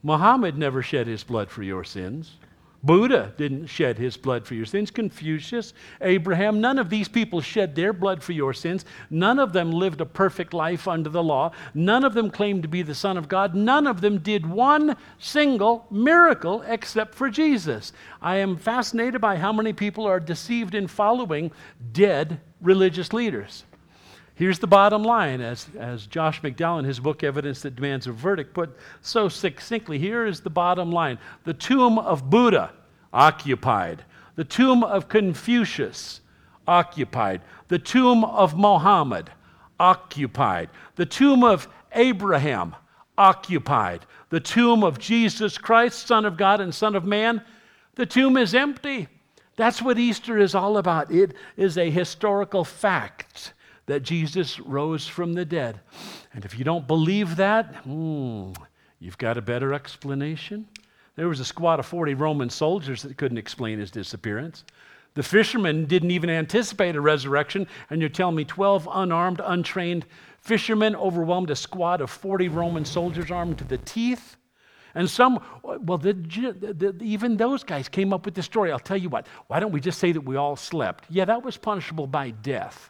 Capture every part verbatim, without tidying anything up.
Muhammad never shed his blood for your sins. Buddha didn't shed his blood for your sins. Confucius, Abraham, none of these people shed their blood for your sins. None of them lived a perfect life under the law. None of them claimed to be the Son of God. None of them did one single miracle except for Jesus. I am fascinated by how many people are deceived in following dead religious leaders. Here's the bottom line, as, as Josh McDowell in his book, Evidence That Demands a Verdict, put so succinctly. Here is the bottom line. The tomb of Buddha, occupied. The tomb of Confucius, occupied. The tomb of Mohammed, occupied. The tomb of Abraham, occupied. The tomb of Jesus Christ, Son of God and Son of Man, the tomb is empty. That's what Easter is all about. It is a historical fact that Jesus rose from the dead. And if you don't believe that, hmm, you've got a better explanation. There was a squad of forty Roman soldiers that couldn't explain his disappearance. The fishermen didn't even anticipate a resurrection, and you're telling me twelve unarmed, untrained fishermen overwhelmed a squad of forty Roman soldiers armed to the teeth? And some, well, the, the, even those guys came up with the story. I'll tell you what, why don't we just say that we all slept? Yeah, that was punishable by death.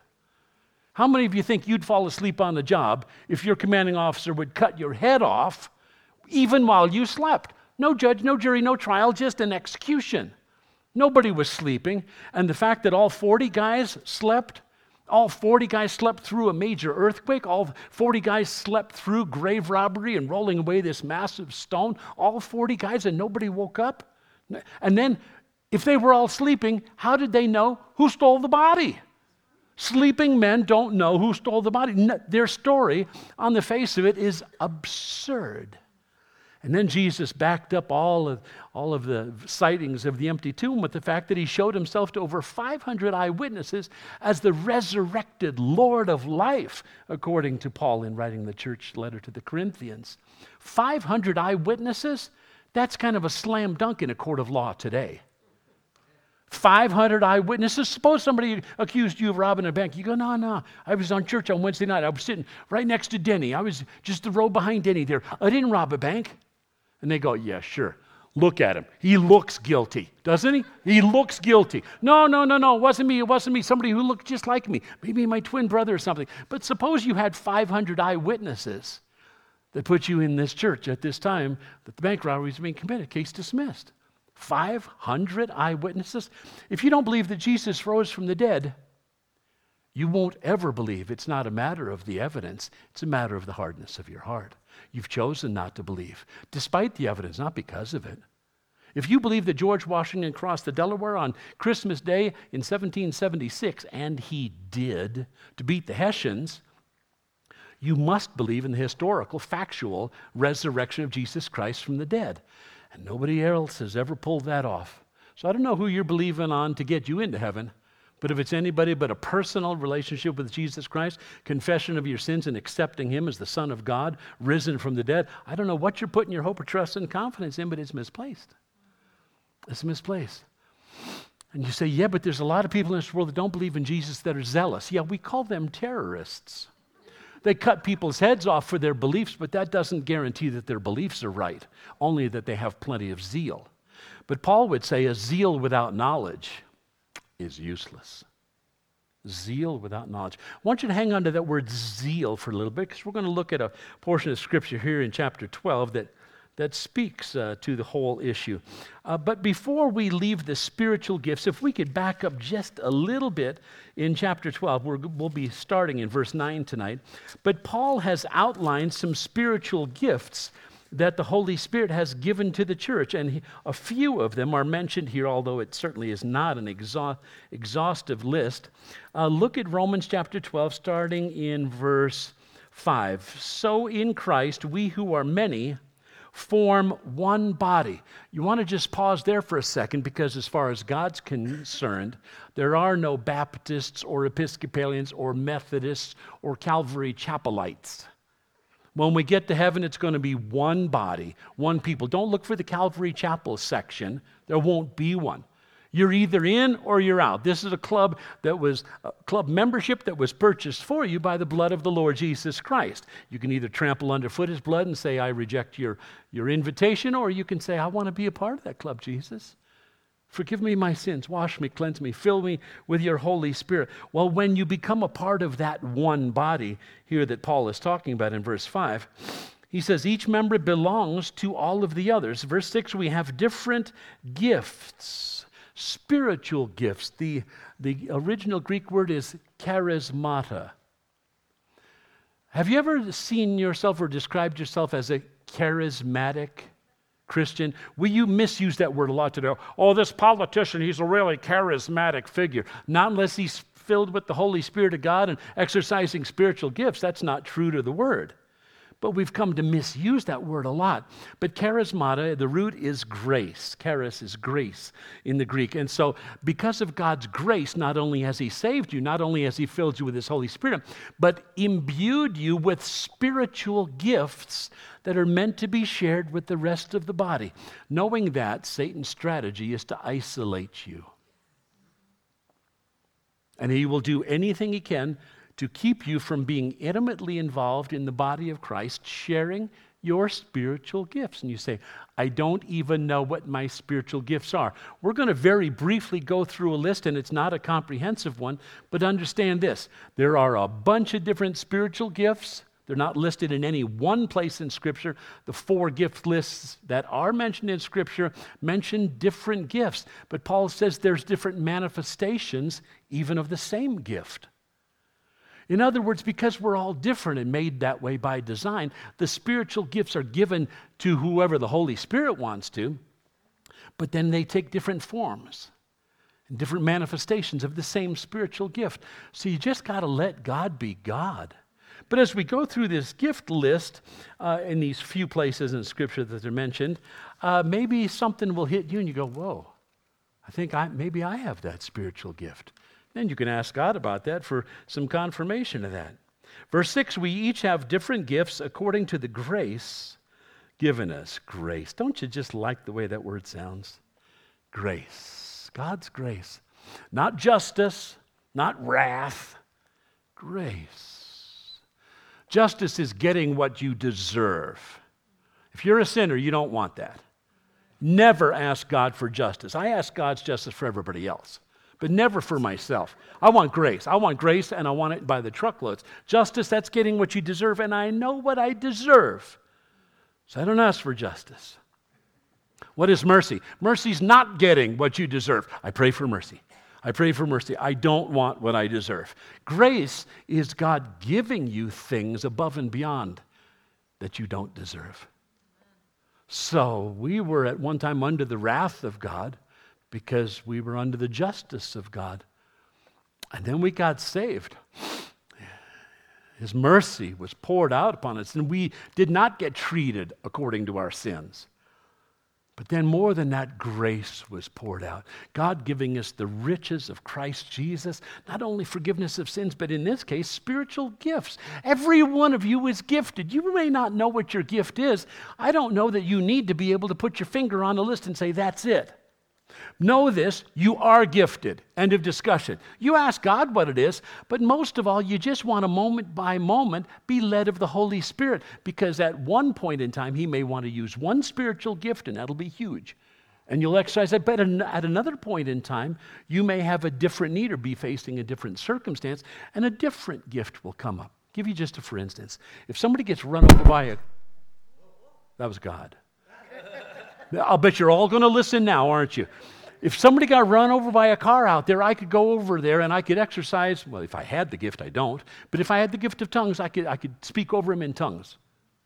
How many of you think you'd fall asleep on the job if your commanding officer would cut your head off even while you slept? No judge, no jury, no trial, just an execution. Nobody was sleeping. And the fact that all forty guys slept, all forty guys slept through a major earthquake, all forty guys slept through grave robbery and rolling away this massive stone, all forty guys and nobody woke up? And then if they were all sleeping, how did they know who stole the body? Sleeping men don't know who stole the body. No, their story, on the face of it, is absurd. And then Jesus backed up all of, all of the sightings of the empty tomb with the fact that he showed himself to over five hundred eyewitnesses as the resurrected Lord of life, according to Paul in writing the church letter to the Corinthians. five hundred eyewitnesses? That's kind of a slam dunk in a court of law today. five hundred eyewitnesses. Suppose somebody accused you of robbing a bank. You go, no, no. I was on church on Wednesday night. I was sitting right next to Denny. I was just the row behind Denny there. I didn't rob a bank. And they go, yeah, sure. Look at him. He looks guilty, doesn't he? He looks guilty. No, no, no, no. It wasn't me. It wasn't me. Somebody who looked just like me. Maybe my twin brother or something. But suppose you had five hundred eyewitnesses that put you in this church at this time that the bank robbery was being committed. Case dismissed. five hundred eyewitnesses? If you don't believe that Jesus rose from the dead, you won't ever believe. It's not a matter of the evidence. It's a matter of the hardness of your heart. You've chosen not to believe, despite the evidence, not because of it. If you believe that George Washington crossed the Delaware on Christmas Day in seventeen seventy-six, and he did, to beat the Hessians, you must believe in the historical, factual resurrection of Jesus Christ from the dead. And nobody else has ever pulled that off. So I don't know who you're believing on to get you into heaven, but if it's anybody but a personal relationship with Jesus Christ, confession of your sins and accepting him as the Son of God, risen from the dead, I don't know what you're putting your hope or trust and confidence in, but it's misplaced. It's misplaced. And you say, yeah, but there's a lot of people in this world that don't believe in Jesus that are zealous. Yeah, we call them terrorists. They cut people's heads off for their beliefs, but that doesn't guarantee that their beliefs are right, only that they have plenty of zeal. But Paul would say a zeal without knowledge is useless. Zeal without knowledge. I want you to hang on to that word zeal for a little bit, because we're going to look at a portion of Scripture here in chapter twelve that, that speaks uh, to the whole issue. Uh, but before we leave the spiritual gifts, if we could back up just a little bit in chapter twelve, we're, we'll be starting in verse nine tonight. But Paul has outlined some spiritual gifts that the Holy Spirit has given to the church, and he, a few of them are mentioned here, although it certainly is not an exha- exhaustive list. Uh, look at Romans chapter twelve, starting in verse five. So in Christ, we who are many form one body. You want to just pause there for a second, because as far as God's concerned, there are no Baptists or Episcopalians or Methodists or Calvary Chapelites. When we get to heaven, it's going to be one body, one people. Don't look for the Calvary Chapel section. There won't be one. You're either in or you're out. This is a club that was a club membership that was purchased for you by the blood of the Lord Jesus Christ. You can either trample underfoot his blood and say, I reject your, your invitation, or you can say, I want to be a part of that club, Jesus. Forgive me my sins, wash me, cleanse me, fill me with your Holy Spirit. Well, when you become a part of that one body here that Paul is talking about in verse five, he says each member belongs to all of the others. Verse six, we have different gifts, spiritual gifts. The, the original Greek word is charismata. Have you ever seen yourself or described yourself as a charismatic Christian? We you misuse that word a lot today. Oh, this politician, he's a really charismatic figure. Not unless he's filled with the Holy Spirit of God and exercising spiritual gifts. That's not true to the word. But we've come to misuse that word a lot. But charismata, the root is grace. Charis is grace in the Greek. And so because of God's grace, not only has he saved you, not only has he filled you with his Holy Spirit, but imbued you with spiritual gifts that are meant to be shared with the rest of the body. Knowing that, Satan's strategy is to isolate you. And he will do anything he can to keep you from being intimately involved in the body of Christ, sharing your spiritual gifts. And you say, I don't even know what my spiritual gifts are. We're going to very briefly go through a list, and it's not a comprehensive one, but understand this. There are a bunch of different spiritual gifts. They're not listed in any one place in Scripture. The four gift lists that are mentioned in Scripture mention different gifts. But Paul says there's different manifestations even of the same gift. In other words, because we're all different and made that way by design, the spiritual gifts are given to whoever the Holy Spirit wants to, but then they take different forms and different manifestations of the same spiritual gift. So you just got to let God be God. But as we go through this gift list uh, in these few places in Scripture that are mentioned, uh, maybe something will hit you and you go, whoa, I think I, maybe I have that spiritual gift. Then you can ask God about that for some confirmation of that. Verse six, we each have different gifts according to the grace given us. Grace. Don't you just like the way that word sounds? Grace. God's grace. Not justice, not wrath. Grace. Justice is getting what you deserve. If you're a sinner, you don't want that. Never ask God for justice. I ask God's justice for everybody else, but never for myself. I want grace. I want grace, and I want it by the truckloads. Justice, that's getting what you deserve, and I know what I deserve. So I don't ask for justice. What is mercy? Mercy's not getting what you deserve. I pray for mercy. I pray for mercy. I don't want what I deserve. Grace is God giving you things above and beyond that you don't deserve. So we were at one time under the wrath of God, because we were under the justice of God. And then we got saved. His mercy was poured out upon us, and we did not get treated according to our sins. But then more than that, grace was poured out. God giving us the riches of Christ Jesus, not only forgiveness of sins, but in this case, spiritual gifts. Every one of you is gifted. You may not know what your gift is. I don't know that you need to be able to put your finger on a list and say, that's it. Know this, you are gifted. End of discussion. You ask God what it is, but most of all, you just want to moment by moment be led of the Holy Spirit, because at one point in time, he may want to use one spiritual gift, and that'll be huge. And you'll exercise it, but at another point in time, you may have a different need or be facing a different circumstance, and a different gift will come up. I'll give you just a for instance. If somebody gets run over by a... That was God. I'll bet you're all going to listen now, aren't you? If somebody got run over by a car out there, I could go over there and I could exercise, well, if I had the gift, I don't, but if I had the gift of tongues, I could, I could speak over him in tongues.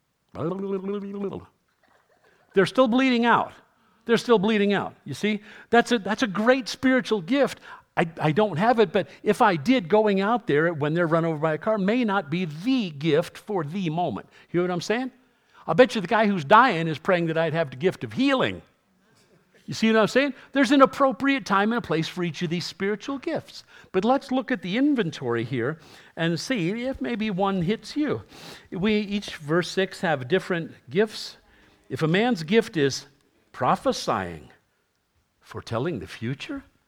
They're still bleeding out. They're still bleeding out. You see? That's a, that's a great spiritual gift. I, I don't have it, but if I did, going out there when they're run over by a car may not be the gift for the moment. You know what I'm saying? I'll bet you the guy who's dying is praying that I'd have the gift of healing. You see what I'm saying? There's an appropriate time and a place for each of these spiritual gifts. But let's look at the inventory here and see if maybe one hits you. We each, verse six, have different gifts. If a man's gift is prophesying, foretelling the future,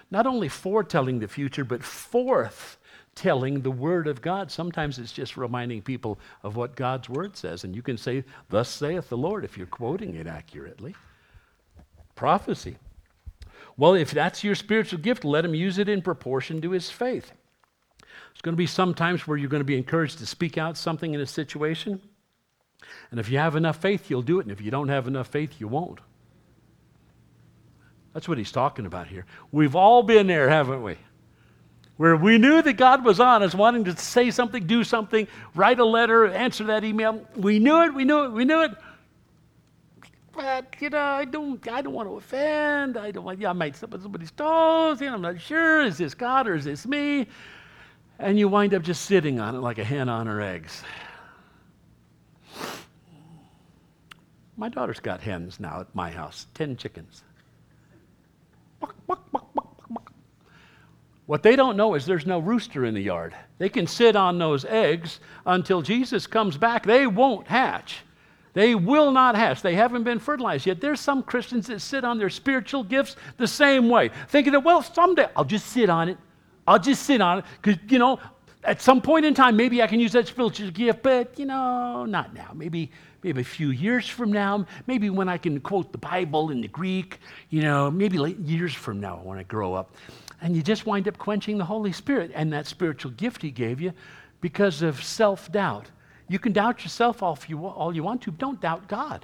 Not only foretelling the future, but forth telling the Word of God. Sometimes it's just reminding people of what God's Word says. And you can say, thus saith the Lord, if you're quoting it accurately. Prophecy. Well, if that's your spiritual gift, let him use it in proportion to his faith. There's going to be some times where you're going to be encouraged to speak out something in a situation. And if you have enough faith, you'll do it. And if you don't have enough faith, you won't. That's what he's talking about here. We've all been there, haven't we? Where we knew that God was on us, wanting to say something, do something, write a letter, answer that email. We knew it, we knew it, we knew it. But, you know, I don't I don't want to offend. I don't want, yeah, I might step on somebody's toes. You know, I'm not sure. Is this God or is this me? And you wind up just sitting on it like a hen on her eggs. My daughter's got hens now at my house, ten chickens. What they don't know is there's no rooster in the yard. They can sit on those eggs until Jesus comes back. They won't hatch. They will not hatch. They haven't been fertilized yet. There's some Christians that sit on their spiritual gifts the same way, thinking that, well, someday I'll just sit on it. I'll just sit on it because, you know, at some point in time, maybe I can use that spiritual gift, but, you know, not now. Maybe maybe a few years from now, maybe when I can quote the Bible in the Greek, you know, maybe late years from now when I grow up. And you just wind up quenching the Holy Spirit and that spiritual gift he gave you because of self-doubt. You can doubt yourself all you, all you want to. Don't doubt God.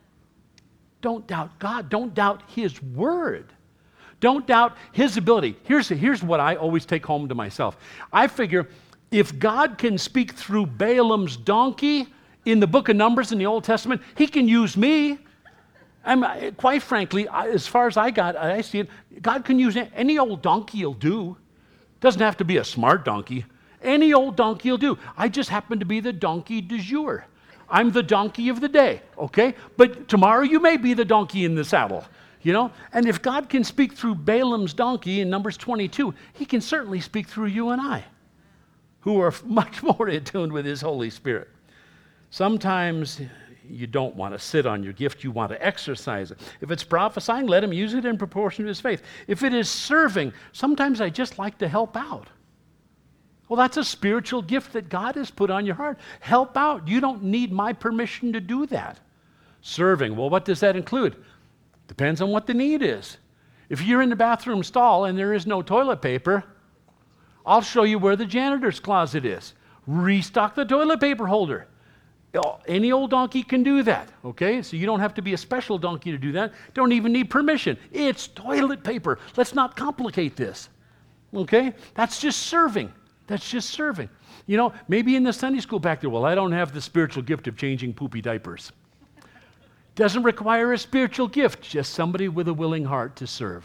Don't doubt God. Don't doubt his word. Don't doubt his ability. Here's, here's what I always take home to myself. I figure if God can speak through Balaam's donkey in the book of Numbers in the Old Testament, he can use me. I'm, quite frankly, as far as I got, I see it, God can use any old donkey he'll do. Doesn't have to be a smart donkey. Any old donkey will do. I just happen to be the donkey du jour. I'm the donkey of the day, okay? But tomorrow you may be the donkey in the saddle, you know? And if God can speak through Balaam's donkey in Numbers twenty-two, he can certainly speak through you and I, who are much more attuned with his Holy Spirit. Sometimes you don't want to sit on your gift, you want to exercise it. If it's prophesying, let him use it in proportion to his faith. If it is serving, sometimes I just like to help out. Well, that's a spiritual gift that God has put on your heart. Help out. You don't need my permission to do that. Serving, well, what does that include? Depends on what the need is. If you're in the bathroom stall and there is no toilet paper, I'll show you where the janitor's closet is. Restock the toilet paper holder. Any old donkey can do that, okay? So you don't have to be a special donkey to do that. Don't even need permission. It's toilet paper. Let's not complicate this, okay? That's just serving. That's just serving. You know, maybe in the Sunday school back there, well, I don't have the spiritual gift of changing poopy diapers. Doesn't require a spiritual gift, just somebody with a willing heart to serve.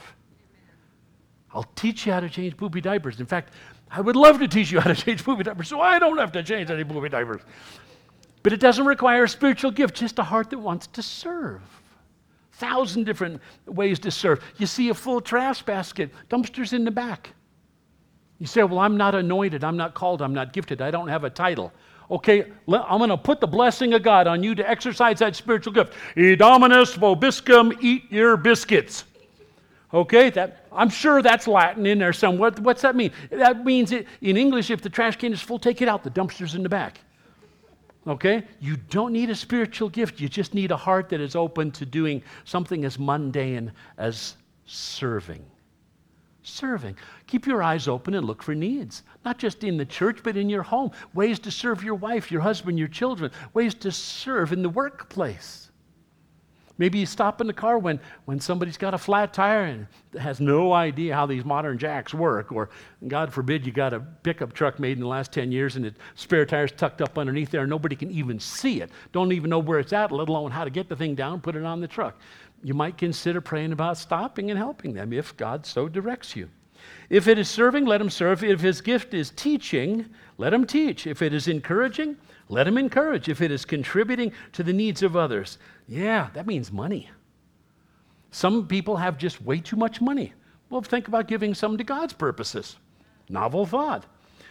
I'll teach you how to change poopy diapers. In fact, I would love to teach you how to change poopy diapers so I don't have to change any poopy diapers. But it doesn't require a spiritual gift, just a heart that wants to serve. Thousand different ways to serve. You see a full trash basket, dumpsters in the back. You say, well, I'm not anointed, I'm not called, I'm not gifted, I don't have a title. Okay, I'm going to put the blessing of God on you to exercise that spiritual gift. E dominus vobiscum, eat your biscuits. Okay, that, I'm sure that's Latin in there somewhere. What's that mean? That means it, in English, if the trash can is full, take it out, the dumpster's in the back. Okay? You don't need a spiritual gift, you just need a heart that is open to doing something as mundane as serving. Serving. Keep your eyes open and look for needs. Not just in the church, but in your home. Ways to serve your wife, your husband, your children. Ways to serve in the workplace. Maybe you stop in the car when, when somebody's got a flat tire and has no idea how these modern jacks work. Or, God forbid, you got a pickup truck made in the last ten years and the spare tire's tucked up underneath there and nobody can even see it. Don't even know where it's at, let alone how to get the thing down, put it on the truck. You might consider praying about stopping and helping them if God so directs you. If it is serving, let him serve. If his gift is teaching, let him teach. If it is encouraging, let him encourage. If it is contributing to the needs of others, yeah, that means money. Some people have just way too much money. Well, think about giving some to God's purposes. Novel thought.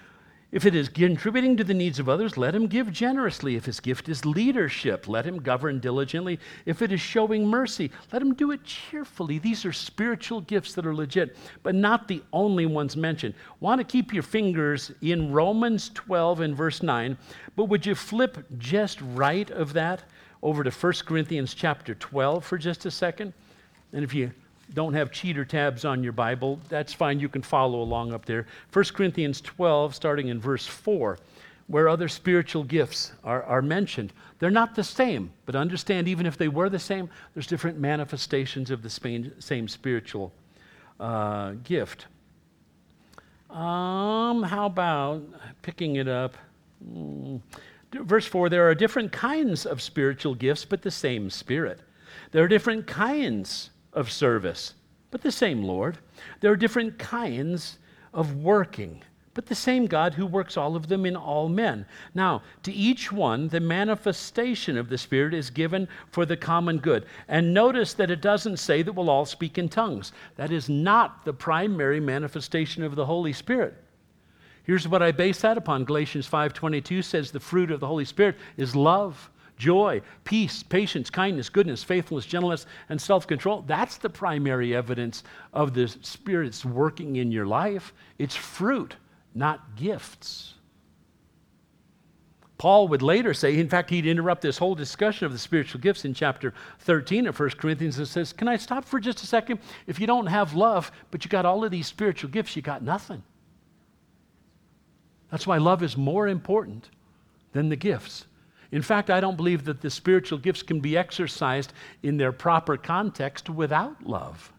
If it is contributing to the needs of others, let him give generously. If his gift is leadership, let him govern diligently. If it is showing mercy, let him do it cheerfully. These are spiritual gifts that are legit, but not the only ones mentioned. Want to keep your fingers in Romans twelve and verse nine, but would you flip just right of that over to First Corinthians chapter twelve for just a second? And if you don't have cheater tabs on your Bible, that's fine. You can follow along up there. First Corinthians twelve, starting in verse four, where other spiritual gifts are, are mentioned. They're not the same, but understand, even if they were the same, there's different manifestations of the same, same spiritual uh, gift. Um, how about picking it up? Mm. Verse four, there are different kinds of spiritual gifts, but the same Spirit. There are different kinds of service, but the same Lord. There are different kinds of working, but the same God who works all of them in all men. Now, to each one, the manifestation of the Spirit is given for the common good. And notice that it doesn't say that we'll all speak in tongues. That is not the primary manifestation of the Holy Spirit. Here's what I base that upon. Galatians five twenty-two says the fruit of the Holy Spirit is love, joy, peace, patience, kindness, goodness, faithfulness, gentleness, and self-control. That's the primary evidence of the Spirit's working in your life. It's fruit, not gifts. Paul would later say, in fact, he'd interrupt this whole discussion of the spiritual gifts in chapter thirteen of First Corinthians and says, can I stop for just a second? If you don't have love, but you got all of these spiritual gifts, you got nothing. That's why love is more important than the gifts. In fact, I don't believe that the spiritual gifts can be exercised in their proper context without love.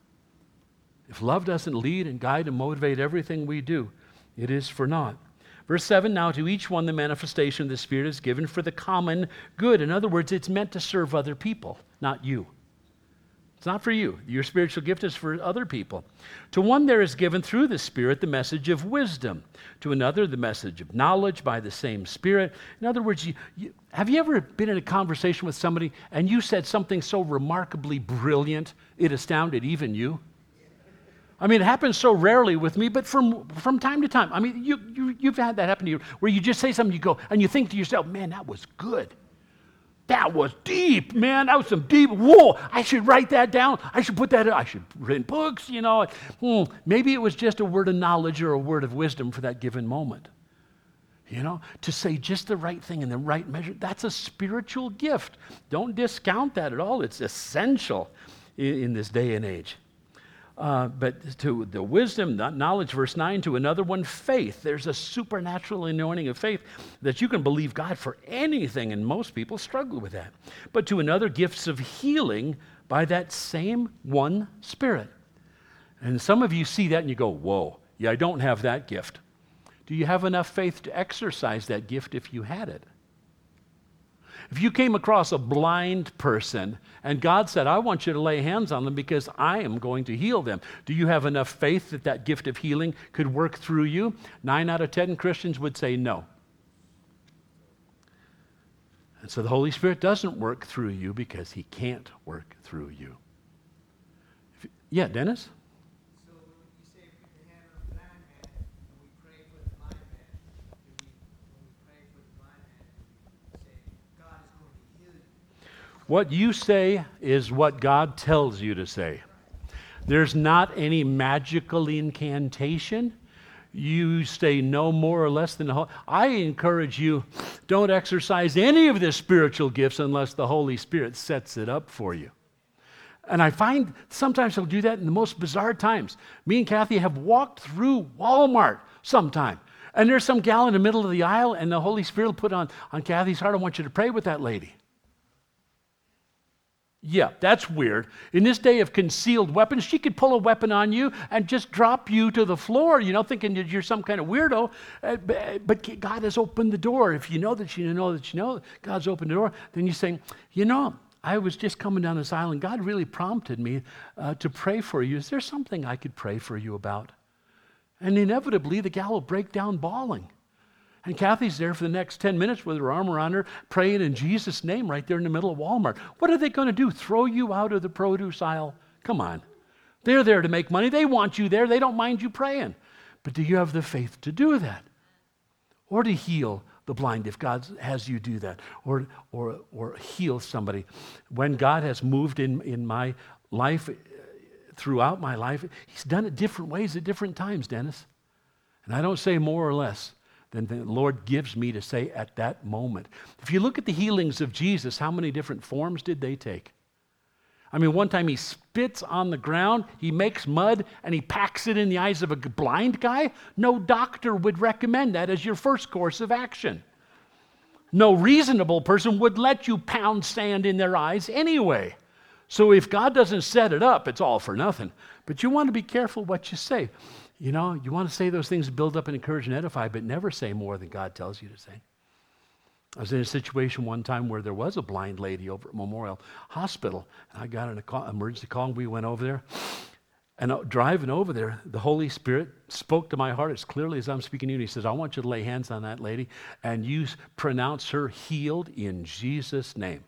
If love doesn't lead and guide and motivate everything we do, it is for naught. Verse seven, now to each one the manifestation of the Spirit is given for the common good. In other words, it's meant to serve other people, not you. It's not for you. Your spiritual gift is for other people. To one there is given through the Spirit the message of wisdom. To another the message of knowledge by the same Spirit. In other words, you, you, have you ever been in a conversation with somebody and you said something so remarkably brilliant it astounded even you? I mean, it happens so rarely with me, but from, from time to time. I mean, you, you, you've had that happen to you where you just say something, you go, and you think to yourself, man, that was good. That was deep, man. That was some deep. Whoa, I should write that down. I should put that in. I should read books, you know. Hmm, maybe it was just a word of knowledge or a word of wisdom for that given moment. You know, to say just the right thing in the right measure, that's a spiritual gift. Don't discount that at all. It's essential in, in this day and age. Uh, but to the wisdom, not knowledge, verse nine, to another one, faith. There's a supernatural anointing of faith that you can believe God for anything, and most people struggle with that. But to another, gifts of healing by that same one Spirit. And some of you see that and you go, whoa, yeah, I don't have that gift. Do you have enough faith to exercise that gift if you had it? If you came across a blind person and God said, I want you to lay hands on them because I am going to heal them, do you have enough faith that that gift of healing could work through you? Nine out of ten Christians would say no. And so the Holy Spirit doesn't work through you because he can't work through you. If, yeah, Dennis? So when you say put the hand on the blind man and we pray for the blind man, do we, when we pray for the blind man, do we say God is going to heal you? What you say is what God tells you to say. There's not any magical incantation. You say no more or less than the whole. I encourage you, don't exercise any of the spiritual gifts unless the Holy Spirit sets it up for you. And I find sometimes he'll do that in the most bizarre times. Me and Kathy have walked through Walmart sometime, and there's some gal in the middle of the aisle, and the Holy Spirit will put on, on Kathy's heart, I want you to pray with that lady. Yeah, that's weird. In this day of concealed weapons, she could pull a weapon on you and just drop you to the floor, you know, thinking that you're some kind of weirdo. Uh, but God has opened the door. If you know that you know that you know God's opened the door, then you say, you know, I was just coming down this aisle and God really prompted me uh, to pray for you. Is there something I could pray for you about? And inevitably, the gal will break down bawling. And Kathy's there for the next ten minutes with her arm around her, praying in Jesus' name right there in the middle of Walmart. What are they going to do? Throw you out of the produce aisle? Come on. They're there to make money. They want you there. They don't mind you praying. But do you have the faith to do that? or to heal the blind if God has you do that, or, or, or heal somebody. When God has moved in, in my life, throughout my life, he's done it different ways at different times, Dennis. And I don't say more or less than the Lord gives me to say at that moment. If you look at the healings of Jesus, how many different forms did they take? I mean, one time he spits on the ground, he makes mud, and he packs it in the eyes of a blind guy. No doctor would recommend that as your first course of action. No reasonable person would let you pound sand in their eyes anyway. So if God doesn't set it up, it's all for nothing. But you want to be careful what you say. You know, you want to say those things to build up and encourage and edify, but never say more than God tells you to say. I was in a situation one time where there was a blind lady over at Memorial Hospital, and I got an call, emergency call, and we went over there. And uh, driving over there, the Holy Spirit spoke to my heart as clearly as I'm speaking to you. And he says, I want you to lay hands on that lady, and you pronounce her healed in Jesus' name.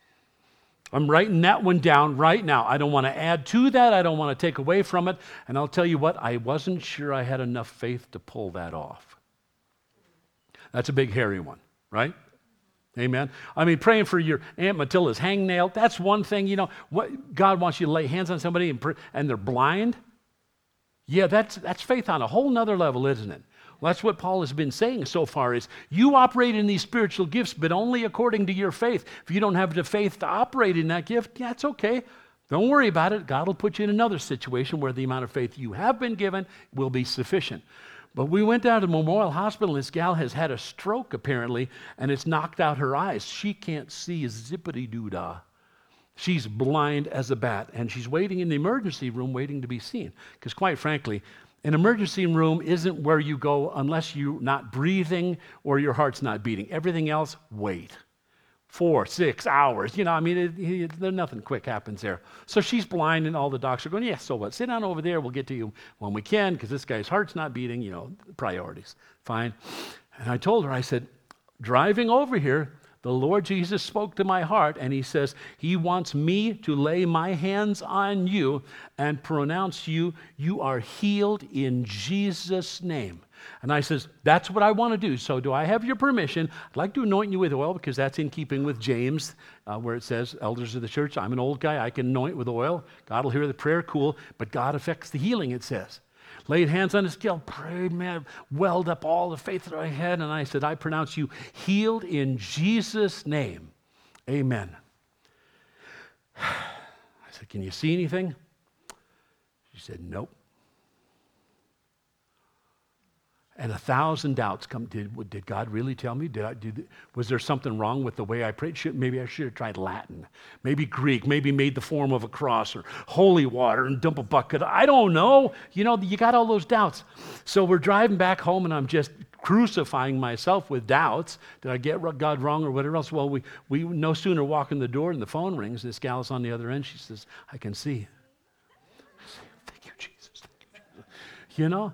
I'm writing that one down right now. I don't want to add to that. I don't want to take away from it. And I'll tell you what, I wasn't sure I had enough faith to pull that off. That's a big, hairy one, right? Amen. I mean, praying for your Aunt Matilda's hangnail, that's one thing. You know, what God wants you to lay hands on somebody and, pray, and they're blind. Yeah, that's that's faith on a whole nother level, isn't it? Well, that's what Paul has been saying so far is you operate in these spiritual gifts, but only according to your faith. If you don't have the faith to operate in that gift, yeah, it's okay. Don't worry about it. God will put you in another situation where the amount of faith you have been given will be sufficient. But we went down to Memorial Hospital, and this gal has had a stroke, apparently, and it's knocked out her eyes. She can't see a zippity-doo-dah. She's blind as a bat, and she's waiting in the emergency room, waiting to be seen. Because quite frankly, an emergency room isn't where you go unless you're not breathing or your heart's not beating. Everything else, wait. Four, six hours. You know, I mean, it, it, there, nothing quick happens there. So she's blind, and all the doctors are going, yeah, so what? Sit down over there. We'll get to you when we can, because this guy's heart's not beating, you know, priorities. Fine. And I told her, I said, driving over here, the Lord Jesus spoke to my heart, and he says, he wants me to lay my hands on you and pronounce you, you are healed in Jesus' name. And I says, that's what I want to do. So do I have your permission? I'd like to anoint you with oil because that's in keeping with James, uh, where it says, elders of the church, I'm an old guy, I can anoint with oil. God will hear the prayer, cool, but God affects the healing, it says. Laid hands on his gal, prayed, man, welled up all the faith that I had, and I said, I pronounce you healed in Jesus' name. Amen. I said, can you see anything? She said, nope. And a thousand doubts come. Did, did God really tell me? Did I, did, was there something wrong with the way I prayed? Should, maybe I should have tried Latin. Maybe Greek. Maybe made the form of a cross or holy water and dump a bucket. I don't know. You know, you got all those doubts. So we're driving back home, and I'm just crucifying myself with doubts. Did I get God wrong or whatever else? Well, we, we no sooner walk in the door and the phone rings. This gal's on the other end. She says, I can see. I say, thank you, Jesus. Thank you, Jesus. You know?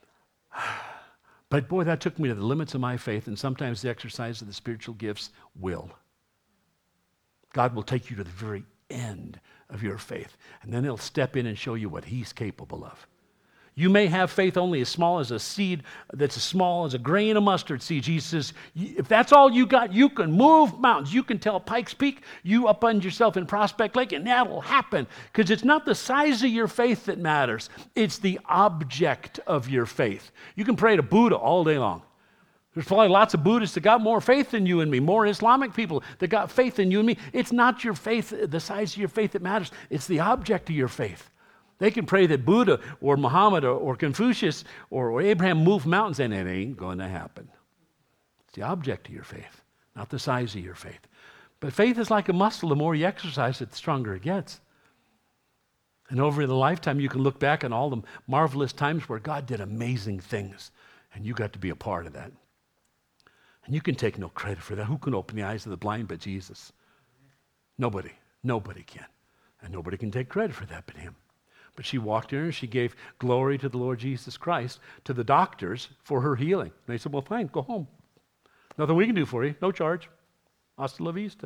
But boy, that took me to the limits of my faith, and sometimes the exercise of the spiritual gifts will. God will take you to the very end of your faith, and then he'll step in and show you what he's capable of. You may have faith only as small as a seed that's as small as a grain of mustard seed. Jesus says, if that's all you got, you can move mountains. You can tell Pikes Peak, you upend yourself in Prospect Lake, and that'll happen. Because it's not the size of your faith that matters. It's the object of your faith. You can pray to Buddha all day long. There's probably lots of Buddhists that got more faith than you and me, more Islamic people that got faith than you and me. It's not your faith, the size of your faith that matters. It's the object of your faith. They can pray that Buddha or Muhammad or, or Confucius or, or Abraham move mountains, and it ain't going to happen. It's the object of your faith, not the size of your faith. But faith is like a muscle. The more you exercise it, the stronger it gets. And over the lifetime, you can look back on all the marvelous times where God did amazing things, and you got to be a part of that. And you can take no credit for that. Who can open the eyes of the blind but Jesus? Nobody. Nobody can. And nobody can take credit for that but him. But she walked in and she gave glory to the Lord Jesus Christ to the doctors for her healing. And they said, well, fine, go home. Nothing we can do for you. No charge. Hasta la vista.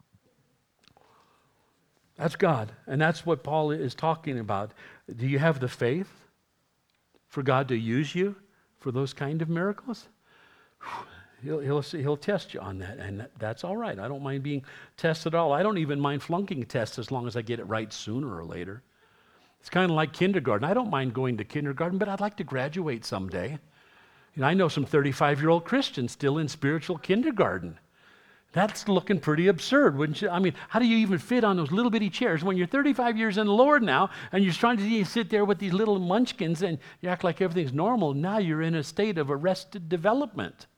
That's God. And that's what Paul is talking about. Do you have the faith for God to use you for those kind of miracles? He'll, he'll, he'll test you on that, and that's all right. I don't mind being tested at all. I don't even mind flunking tests as long as I get it right sooner or later. It's kind of like kindergarten. I don't mind going to kindergarten, but I'd like to graduate someday. You know, I know some thirty-five-year-old Christians still in spiritual kindergarten. That's looking pretty absurd, wouldn't you? I mean, how do you even fit on those little bitty chairs when you're thirty-five years in the Lord now, and you're trying to sit there with these little munchkins and you act like everything's normal? Now you're in a state of arrested development.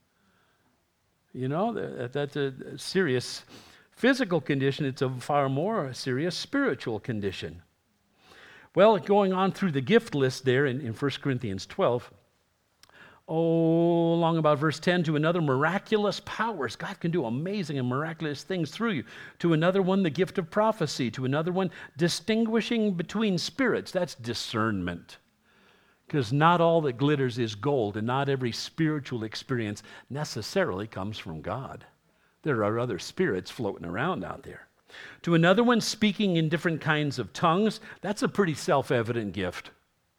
You know, that, that's a serious physical condition. It's a far more serious spiritual condition. Well, going on through the gift list there in, in First Corinthians twelve, oh, along about verse ten, to another miraculous powers. God can do amazing and miraculous things through you. To another one, the gift of prophecy. To another one, distinguishing between spirits. That's discernment. Because not all that glitters is gold, and not every spiritual experience necessarily comes from God. There are other spirits floating around out there. To another one, speaking in different kinds of tongues. That's a pretty self-evident gift.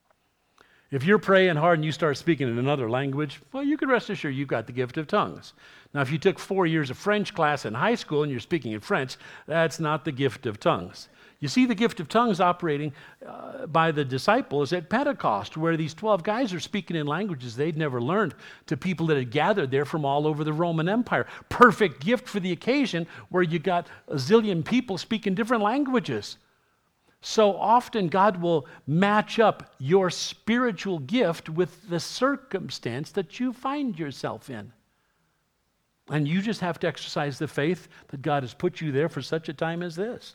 If you're praying hard and you start speaking in another language, well, you can rest assured you've got the gift of tongues. Now, if you took four years of French class in high school and you're speaking in French, that's not the gift of tongues. You see the gift of tongues operating uh, by the disciples at Pentecost, where these twelve guys are speaking in languages they'd never learned to people that had gathered there from all over the Roman Empire. Perfect gift for the occasion where you got a zillion people speaking different languages. So often God will match up your spiritual gift with the circumstance that you find yourself in. And you just have to exercise the faith that God has put you there for such a time as this.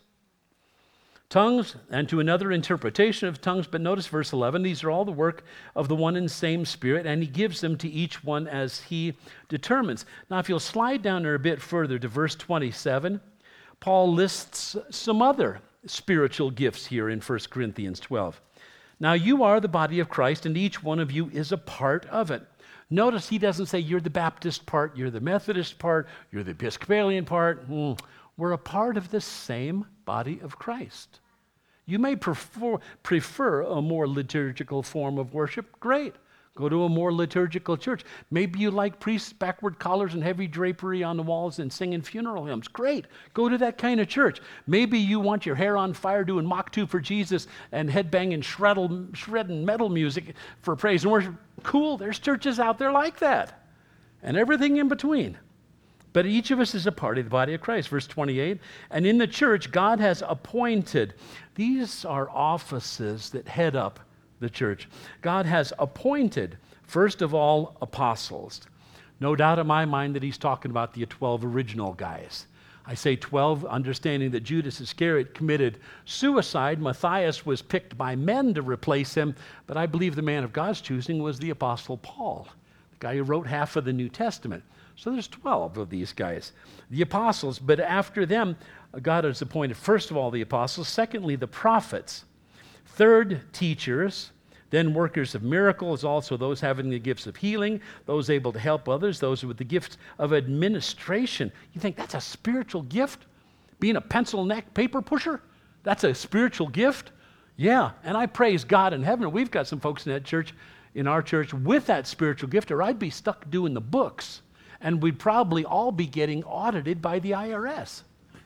Tongues, and to another interpretation of tongues, but notice verse eleven, these are all the work of the one and same Spirit, and he gives them to each one as he determines. Now, if you'll slide down there a bit further to verse twenty-seven, Paul lists some other spiritual gifts here in First Corinthians twelve. Now, you are the body of Christ, and each one of you is a part of it. Notice he doesn't say you're the Baptist part, you're the Methodist part, you're the Episcopalian part. Mm. We're a part of the same body of Christ. You may prefer, prefer a more liturgical form of worship. Great. Go to a more liturgical church. Maybe you like priests, backward collars, and heavy drapery on the walls and singing funeral hymns. Great. Go to that kind of church. Maybe you want your hair on fire doing Mach two for Jesus and headbanging shreddle, shredding metal music for praise and worship. Cool. There's churches out there like that. And everything in between. But each of us is a part of the body of Christ. Verse twenty-eight, and in the church, God has appointed. These are offices that head up the church. God has appointed, first of all, apostles. No doubt in my mind that he's talking about the twelve original guys. I say twelve, understanding that Judas Iscariot committed suicide. Matthias was picked by men to replace him, but I believe the man of God's choosing was the Apostle Paul, the guy who wrote half of the New Testament. So there's twelve of these guys, the apostles. But after them, God has appointed, first of all, the apostles. Secondly, the prophets. Third, teachers. Then workers of miracles, also those having the gifts of healing, those able to help others, those with the gifts of administration. You think that's a spiritual gift? Being a pencil neck paper pusher? That's a spiritual gift? Yeah, and I praise God in heaven. We've got some folks in that church, in our church, with that spiritual gift, or I'd be stuck doing the books. And we'd probably all be getting audited by the I R S.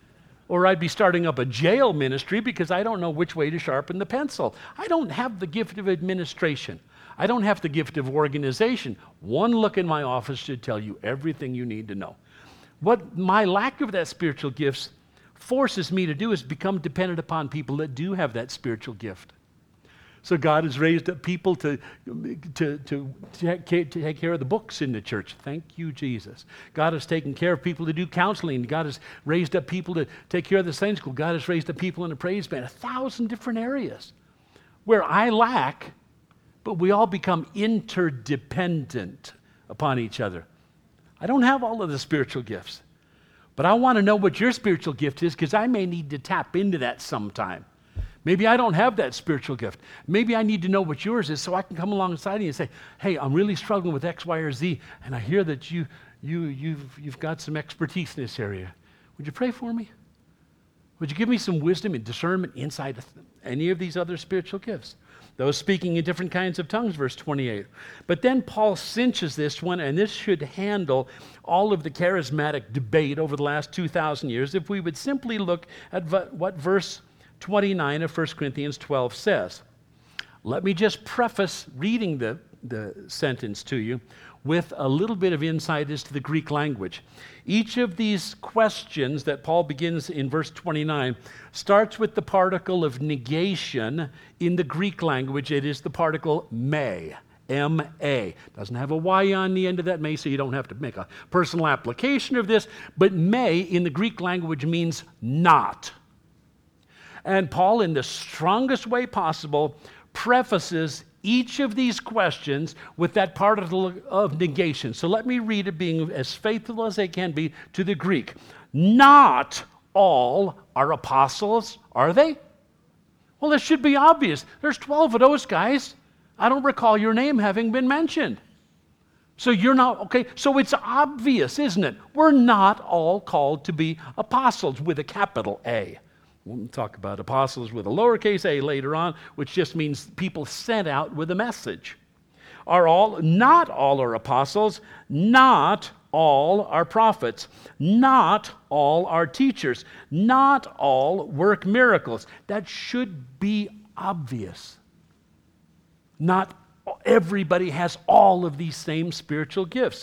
Or I'd be starting up a jail ministry because I don't know which way to sharpen the pencil. I don't have the gift of administration. I don't have the gift of organization. One look in my office should tell you everything you need to know. What my lack of that spiritual gift forces me to do is become dependent upon people that do have that spiritual gift. So God has raised up people to, to, to, take, to take care of the books in the church. Thank you, Jesus. God has taken care of people to do counseling. God has raised up people to take care of the Sunday school. God has raised up people in the praise band. A thousand different areas where I lack, but we all become interdependent upon each other. I don't have all of the spiritual gifts, but I want to know what your spiritual gift is because I may need to tap into that sometime. Maybe I don't have that spiritual gift. Maybe I need to know what yours is so I can come alongside you and say, hey, I'm really struggling with X, Y, or Z, and I hear that you, you, you've, you've got some expertise in this area. Would you pray for me? Would you give me some wisdom and discernment, insight, any of these other spiritual gifts? Those speaking in different kinds of tongues, verse twenty-eight. But then Paul cinches this one, and this should handle all of the charismatic debate over the last two thousand years if we would simply look at what verse twenty-nine of First Corinthians twelve says. Let me just preface reading the, the sentence to you with a little bit of insight as to the Greek language. Each of these questions that Paul begins in verse twenty-nine starts with the particle of negation. In the Greek language, it is the particle may, M A. Doesn't have a Y on the end of that may, so you don't have to make a personal application of this, but may in the Greek language means not. And Paul, in the strongest way possible, prefaces each of these questions with that particle of negation. So let me read it, being as faithful as I can be to the Greek. Not all are apostles, are they? Well, this should be obvious. There's twelve of those guys. I don't recall your name having been mentioned. So you're not, okay, so it's obvious, isn't it? We're not all called to be apostles with a capital A. We'll talk about apostles with a lowercase a later on, which just means people sent out with a message. Are all, not all are apostles, not all are prophets, not all are teachers, not all work miracles. That should be obvious. Not everybody has all of these same spiritual gifts.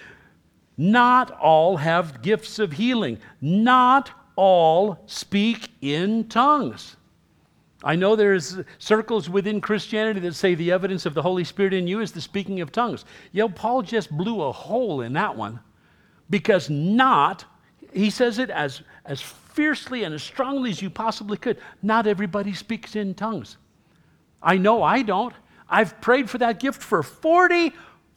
Not all have gifts of healing. Not all speak in tongues. I know there's circles within Christianity that say the evidence of the Holy Spirit in you is the speaking of tongues. You know, Paul just blew a hole in that one, because not, he says it as, as fiercely and as strongly as you possibly could, not everybody speaks in tongues. I know I don't. I've prayed for that gift for forty,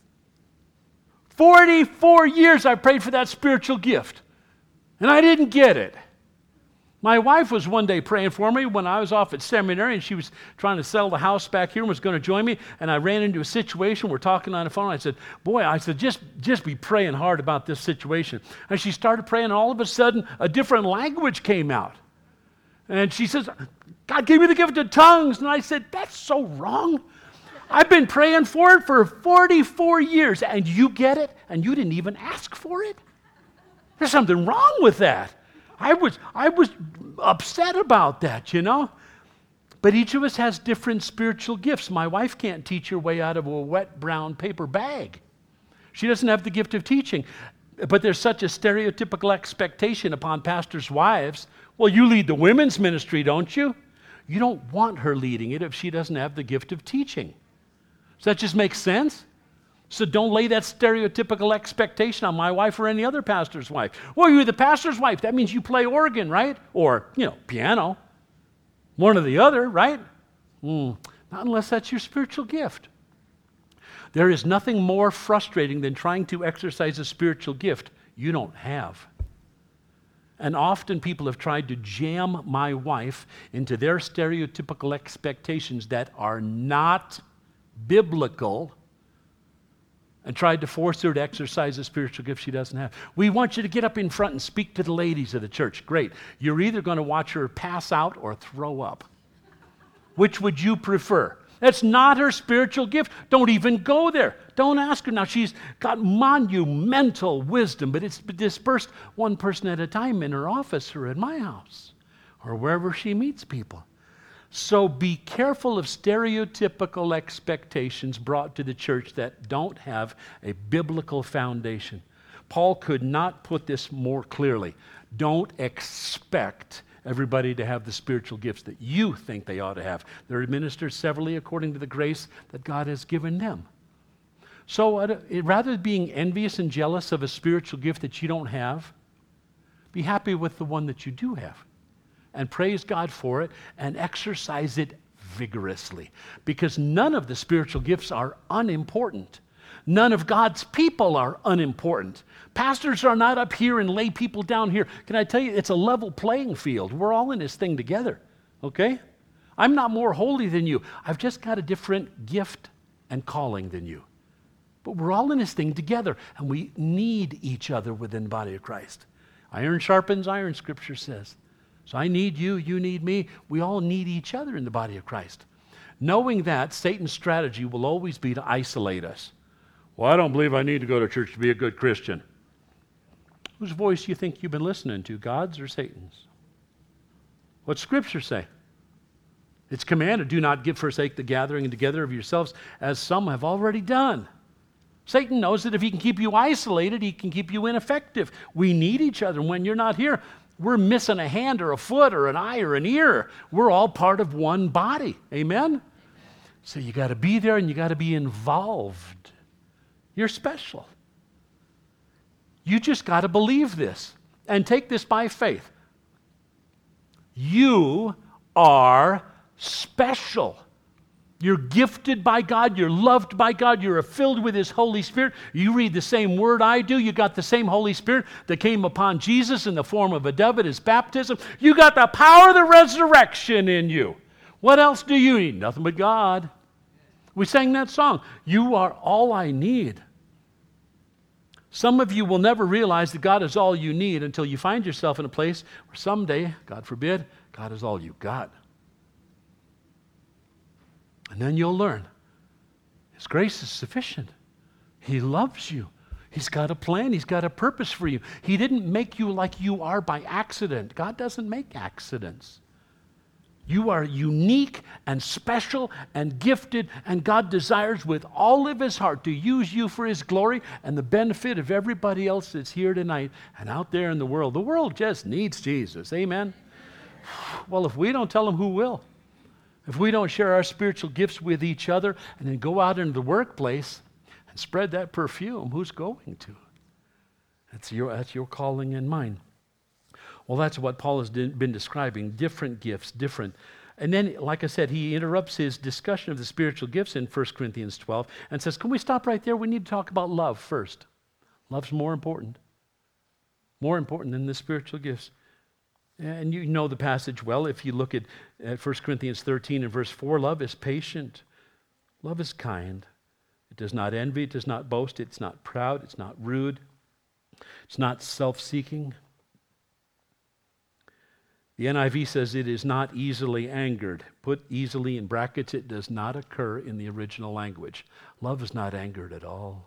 forty-four years. I prayed for that spiritual gift, and I didn't get it. My wife was one day praying for me when I was off at seminary, and she was trying to sell the house back here and was going to join me, and I ran into a situation. We're talking on the phone. I said, boy, I said, just, just be praying hard about this situation. And she started praying, and all of a sudden, a different language came out. And she says, God gave me the gift of tongues. And I said, that's so wrong. I've been praying for it for forty-four years, and you get it, and you didn't even ask for it? There's something wrong with that. I was, I was upset about that, you know. But each of us has different spiritual gifts. My wife can't teach her way out of a wet brown paper bag. She doesn't have the gift of teaching. But there's such a stereotypical expectation upon pastors' wives. Well, you lead the women's ministry, don't you? You don't want her leading it if she doesn't have the gift of teaching. Does that just make sense? So don't lay that stereotypical expectation on my wife or any other pastor's wife. Well, you're the pastor's wife. That means you play organ, right? Or, you know, piano. One or the other, right? Mm, not unless that's your spiritual gift. There is nothing more frustrating than trying to exercise a spiritual gift you don't have. And often people have tried to jam my wife into their stereotypical expectations that are not biblical, and tried to force her to exercise a spiritual gift she doesn't have. We want you to get up in front and speak to the ladies of the church. Great. You're either going to watch her pass out or throw up. Which would you prefer? That's not her spiritual gift. Don't even go there. Don't ask her. Now, she's got monumental wisdom, but it's dispersed one person at a time in her office or in my house or wherever she meets people. So be careful of stereotypical expectations brought to the church that don't have a biblical foundation. Paul could not put this more clearly. Don't expect everybody to have the spiritual gifts that you think they ought to have. They're administered severally according to the grace that God has given them. So uh, rather than being envious and jealous of a spiritual gift that you don't have, be happy with the one that you do have. And praise God for it, and exercise it vigorously. Because none of the spiritual gifts are unimportant. None of God's people are unimportant. Pastors are not up here and lay people down here. Can I tell you, it's a level playing field. We're all in this thing together, okay? I'm not more holy than you. I've just got a different gift and calling than you. But we're all in this thing together, and we need each other within the body of Christ. Iron sharpens iron, Scripture says. So I need you, you need me. We all need each other in the body of Christ. Knowing that, Satan's strategy will always be to isolate us. Well, I don't believe I need to go to church to be a good Christian. Whose voice do you think you've been listening to, God's or Satan's? What's Scripture say? It's commanded, do not give forsake the gathering together of yourselves, as some have already done. Satan knows that if he can keep you isolated, he can keep you ineffective. We need each other. When you're not here, we're missing a hand or a foot or an eye or an ear. We're all part of one body. Amen? Amen. So you got to be there and you got to be involved. You're special. You just got to believe this and take this by faith. You are special. You're gifted by God. You're loved by God. You're filled with His Holy Spirit. You read the same word I do. You got the same Holy Spirit that came upon Jesus in the form of a dove at His baptism. You got the power of the resurrection in you. What else do you need? Nothing but God. We sang that song. You are all I need. Some of you will never realize that God is all you need until you find yourself in a place where someday, God forbid, God is all you got. And then you'll learn His grace is sufficient. He loves you. He's got a plan. He's got a purpose for you. He didn't make you like you are by accident. God doesn't make accidents. You are unique and special and gifted, and God desires with all of His heart to use you for His glory and the benefit of everybody else that's here tonight and out there in the world. The world just needs Jesus. Amen? Well, if we don't tell them, who will? If we don't share our spiritual gifts with each other and then go out into the workplace and spread that perfume, who's going to? That's your, that's your calling and mine. Well, that's what Paul has been describing, different gifts, different. And then, like I said, he interrupts his discussion of the spiritual gifts in First Corinthians twelve and says, can we stop right there? We need to talk about love first. Love's more important. More important than the spiritual gifts. And you know the passage well. If you look at, at First Corinthians thirteen and verse four, love is patient. Love is kind. It does not envy. It does not boast. It's not proud. It's not rude. It's not self-seeking. The N I V says it is not easily angered. Put easily in brackets, it does not occur in the original language. Love is not angered at all.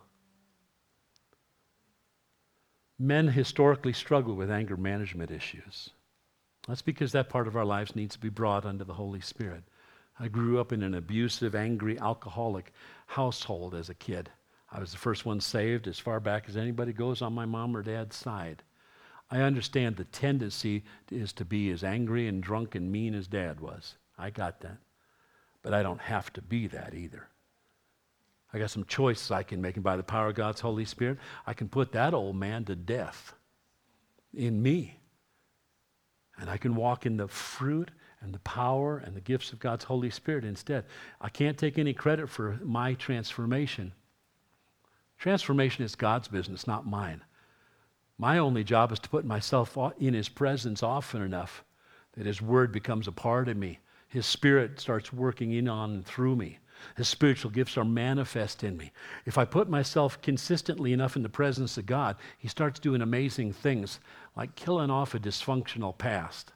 Men historically struggle with anger management issues. That's because that part of our lives needs to be brought under the Holy Spirit. I grew up in an abusive, angry, alcoholic household as a kid. I was the first one saved as far back as anybody goes on my mom or dad's side. I understand the tendency is to be as angry and drunk and mean as Dad was. I got that. But I don't have to be that either. I got some choices I can make, and by the power of God's Holy Spirit, I can put that old man to death in me. And I can walk in the fruit and the power and the gifts of God's Holy Spirit instead. I can't take any credit for my transformation. Transformation is God's business, not mine. My only job is to put myself in His presence often enough that His Word becomes a part of me. His Spirit starts working in on and through me. His spiritual gifts are manifest in me. If I put myself consistently enough in the presence of God, He starts doing amazing things, like killing off a dysfunctional past.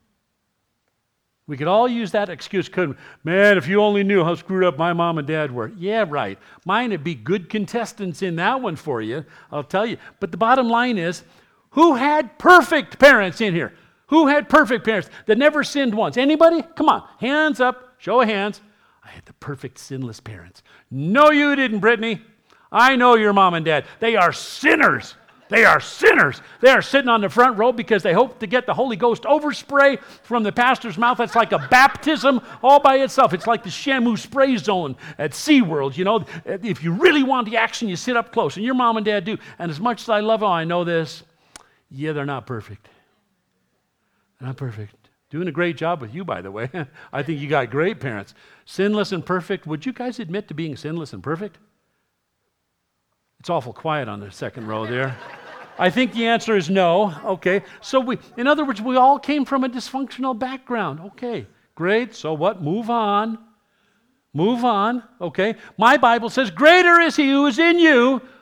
We could all use that excuse, couldn't we? Man, if you only knew how screwed up my mom and dad were. Yeah, right. Mine would be good contestants in that one for you, I'll tell you. But the bottom line is, who had perfect parents in here? Who had perfect parents that never sinned once? Anybody? Come on, hands up, show of hands. I had the perfect sinless parents. No, you didn't, Brittany. I know your mom and dad. They are sinners. They are sinners. They are sitting on the front row because they hope to get the Holy Ghost overspray from the pastor's mouth. That's like a baptism all by itself. It's like the Shamu spray zone at SeaWorld. You know, if you really want the action, you sit up close. And your mom and dad do. And as much as I love them, I know this. Yeah, they're not perfect. They're not perfect. Doing a great job with you, by the way. I think you got great parents. Sinless and perfect. Would you guys admit to being sinless and perfect? It's awful quiet on the second row there. I think the answer is no. Okay. So we, in other words, we all came from a dysfunctional background. Okay. Great. So what? Move on. Move on. Okay. My Bible says, greater is He who is in you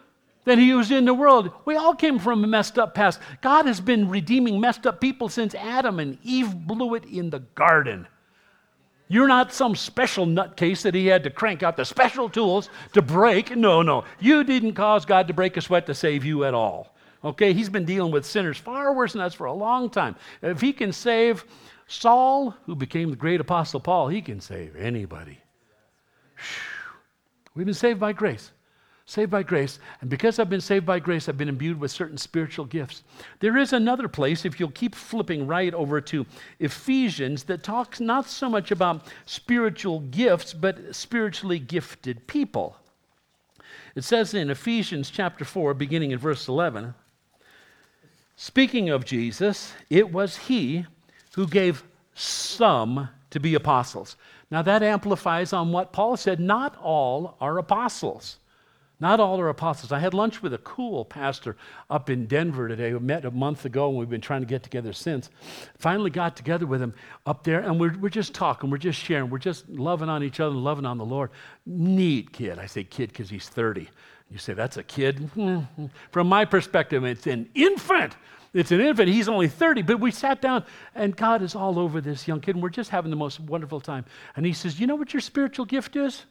That he was in the world. We all came from a messed up past. God has been redeeming messed up people since Adam and Eve blew it in the garden. You're not some special nutcase that he had to crank out the special tools to break. No, no. You didn't cause God to break a sweat to save you at all. Okay? He's been dealing with sinners far worse than us for a long time. If he can save Saul, who became the great apostle Paul, he can save anybody. Whew. We've been saved by grace. Saved by grace. And because I've been saved by grace, I've been imbued with certain spiritual gifts. There is another place, if you'll keep flipping right over to Ephesians, that talks not so much about spiritual gifts, but spiritually gifted people. It says in Ephesians chapter four, beginning in verse eleven, speaking of Jesus, it was he who gave some to be apostles. Now that amplifies on what Paul said, not all are apostles. Not all are apostles. I had lunch with a cool pastor up in Denver today. We met a month ago, and we've been trying to get together since. Finally got together with him up there, and we're, we're just talking. We're just sharing. We're just loving on each other and loving on the Lord. Neat kid. I say kid because he's thirty. You say, that's a kid? From my perspective, it's an infant. It's an infant. He's only thirty. But we sat down, and God is all over this young kid, and we're just having the most wonderful time. And he says, you know what your spiritual gift is?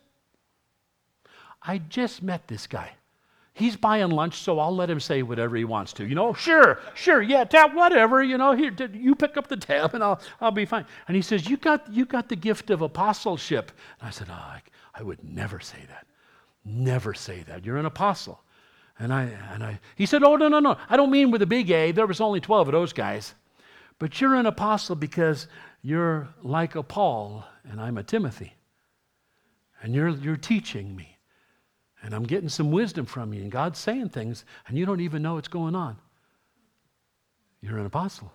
I just met this guy. He's buying lunch, so I'll let him say whatever he wants to. You know, sure, sure, yeah, tab, whatever. You know, here, you pick up the tab, and I'll, I'll be fine. And he says, you got, you got the gift of apostleship. And I said, oh, I, I would never say that. Never say that. You're an apostle. And I, and I, he said, oh no, no, no. I don't mean with a big A. There was only twelve of those guys. But you're an apostle because you're like a Paul, and I'm a Timothy, and you're you're teaching me. And I'm getting some wisdom from you, and God's saying things, and you don't even know what's going on. You're an apostle.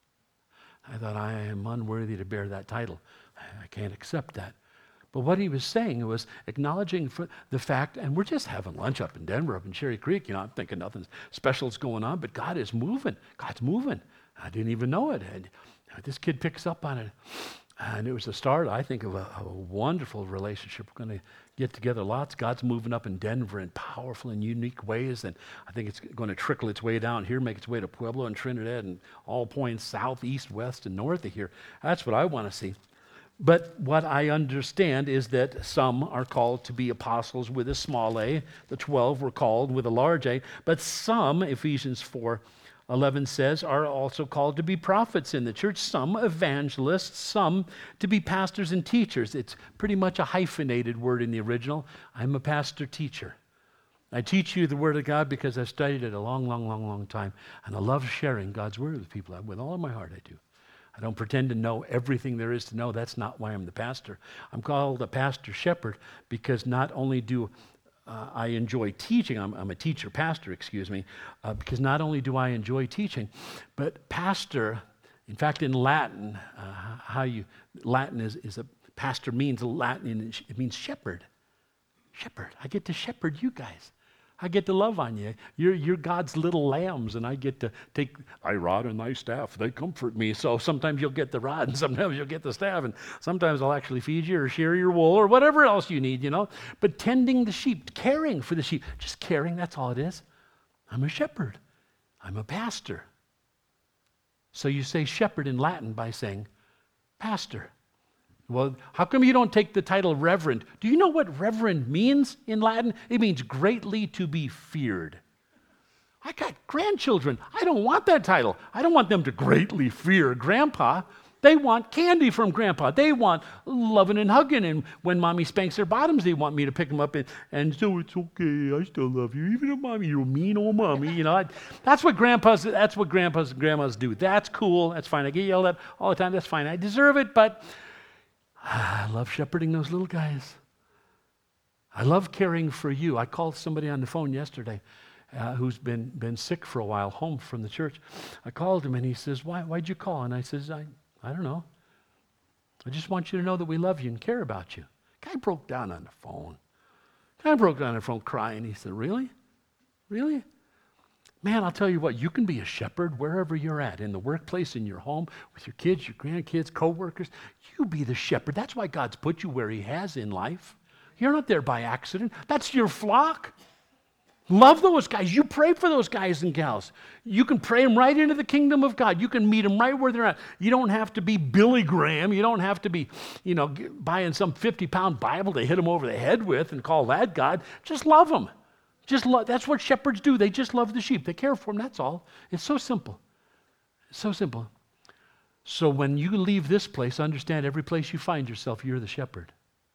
I thought, I am unworthy to bear that title. I can't accept that. But what he was saying was acknowledging for the fact, and we're just having lunch up in Denver, up in Cherry Creek. You know, I'm thinking nothing special is going on, but God is moving. God's moving. I didn't even know it. And this kid picks up on it. And it was the start, I think, of a, a wonderful relationship. We're going to get together lots. God's moving up in Denver in powerful and unique ways, and I think it's going to trickle its way down here, make its way to Pueblo and Trinidad and all points south, east, west, and north of here. That's what I want to see. But what I understand is that some are called to be apostles with a small a. The twelve were called with a large A. But some, Ephesians four eleven says, are also called to be prophets in the church, some evangelists, some to be pastors and teachers. It's pretty much a hyphenated word in the original. I'm a pastor teacher. I teach you the Word of God because I've studied it a long, long, long, long time, and I love sharing God's Word with people. With all of my heart, I do. I don't pretend to know everything there is to know. That's not why I'm the pastor. I'm called a pastor shepherd because not only do Uh, I enjoy teaching. I'm, I'm a teacher, pastor, excuse me, uh, because not only do I enjoy teaching, but pastor, in fact, in Latin, uh, how you, Latin is, is a, pastor means Latin, it means shepherd. Shepherd. I get to shepherd you guys. I get to love on you. You're, you're God's little lambs, and I get to take thy rod and thy staff. They comfort me. So sometimes you'll get the rod, and sometimes you'll get the staff, and sometimes I'll actually feed you or share your wool or whatever else you need, you know. But tending the sheep, caring for the sheep, just caring, that's all it is. I'm a shepherd. I'm a pastor. So you say shepherd in Latin by saying pastor. Well, how come you don't take the title reverend? Do you know what reverend means in Latin? It means greatly to be feared. I got grandchildren. I don't want that title. I don't want them to greatly fear Grandpa. They want candy from Grandpa. They want loving and hugging. And when Mommy spanks their bottoms, they want me to pick them up and, and so it's okay. I still love you. Even if Mommy, you're a mean old Mommy. You know, I, that's what grandpas, that's what grandpas and grandmas do. That's cool. That's fine. I get yelled at all the time. That's fine. I deserve it, but I love shepherding those little guys. I love caring for you. I called somebody on the phone yesterday uh, who's been, been sick for a while, home from the church. I called him and he says, Why, why'd you call? And I says, I, I don't know. I just want you to know that we love you and care about you. Guy broke down on the phone. Guy broke down on the phone crying. He said, really? Really? Man, I'll tell you what, you can be a shepherd wherever you're at, in the workplace, in your home, with your kids, your grandkids, co-workers. You be the shepherd. That's why God's put you where he has in life. You're not there by accident. That's your flock. Love those guys. You pray for those guys and gals. You can pray them right into the kingdom of God. You can meet them right where they're at. You don't have to be Billy Graham. You don't have to be, you know, buying some fifty-pound Bible to hit them over the head with and call that God. Just love them. Just love. That's what shepherds do. They just love the sheep. They care for them. That's all. It's so simple. It's so simple. So when you leave this place, understand every place you find yourself, you're the shepherd.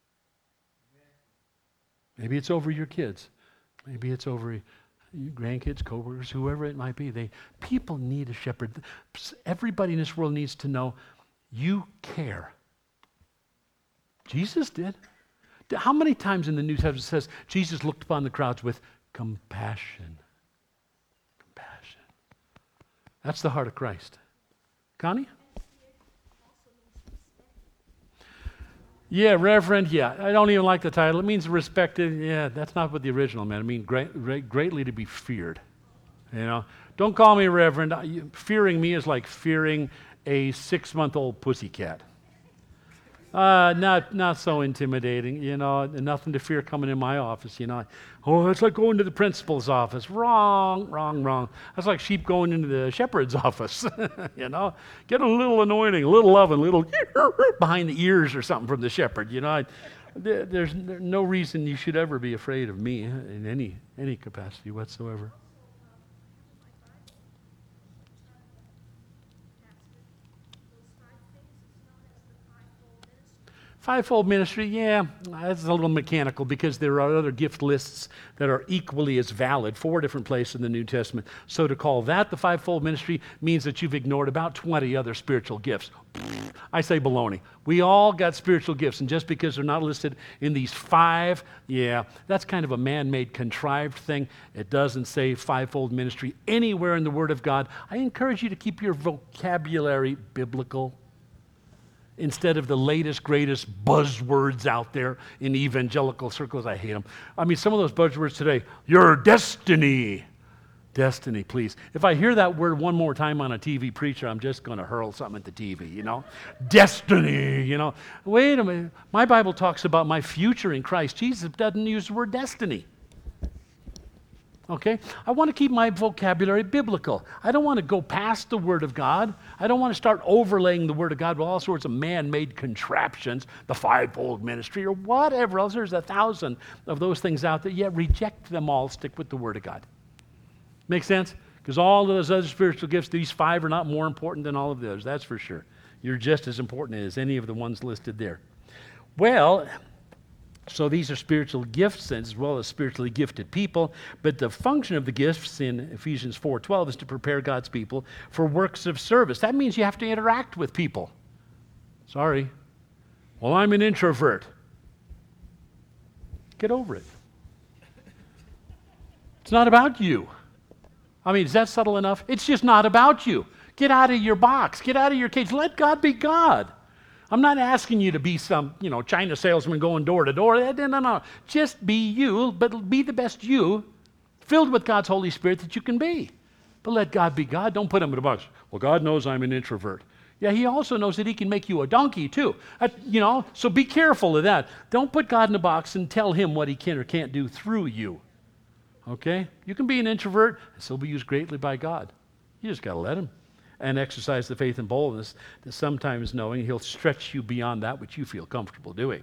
Maybe it's over your kids. Maybe it's over your grandkids, coworkers, whoever it might be. They people need a shepherd. Everybody in this world needs to know you care. Jesus did. How many times in the New Testament it says Jesus looked upon the crowds with compassion? Compassion. That's the heart of Christ. Connie? Yeah, reverend, yeah. I don't even like the title. It means respected. Yeah, that's not what the original meant. It means great, great, greatly to be feared. You know, don't call me reverend. Fearing me is like fearing a six-month-old pussycat. Uh, not not so intimidating, you know, nothing to fear coming in my office, you know. Oh, that's like going to the principal's office. Wrong, wrong, wrong. That's like sheep going into the shepherd's office, you know. Get a little anointing, a little loving, a little behind the ears or something from the shepherd, you know. I, there, there's no reason you should ever be afraid of me in any any capacity whatsoever. Fivefold ministry, yeah, that's a little mechanical because there are other gift lists that are equally as valid, four different places in the New Testament. So to call that the fivefold ministry means that you've ignored about twenty other spiritual gifts. I say baloney. We all got spiritual gifts, and just because they're not listed in these five, yeah, that's kind of a man-made, contrived thing. It doesn't say fivefold ministry anywhere in the Word of God. I encourage you to keep your vocabulary biblical, instead of the latest, greatest buzzwords out there in evangelical circles. I hate them. I mean, some of those buzzwords today, your destiny. Destiny, please. If I hear that word one more time on a T V preacher, I'm just going to hurl something at the T V, you know? Destiny, you know? Wait a minute. My Bible talks about my future in Christ. Jesus doesn't use the word destiny. Okay? I want to keep my vocabulary biblical. I don't want to go past the Word of God. I don't want to start overlaying the Word of God with all sorts of man-made contraptions, the fivefold ministry or whatever else. There's a thousand of those things out there. Yet reject them all. Stick with the Word of God. Make sense? Because all of those other spiritual gifts, these five are not more important than all of the others. That's for sure. You're just as important as any of the ones listed there. Well, so these are spiritual gifts as well as spiritually gifted people. But the function of the gifts in Ephesians four twelve is to prepare God's people for works of service. That means you have to interact with people. Sorry. Well, I'm an introvert. Get over it. It's not about you. I mean, is that subtle enough? It's just not about you. Get out of your box. Get out of your cage. Let God be God. I'm not asking you to be some, you know, China salesman going door to door. No, no, no. Just be you, but be the best you, filled with God's Holy Spirit that you can be. But let God be God. Don't put him in a box. Well, God knows I'm an introvert. Yeah, he also knows that he can make you a donkey too. Uh, you know, so be careful of that. Don't put God in a box and tell him what he can or can't do through you. Okay? You can be an introvert and still be used greatly by God. You just got to let him. And exercise the faith and boldness that sometimes knowing he'll stretch you beyond that which you feel comfortable doing.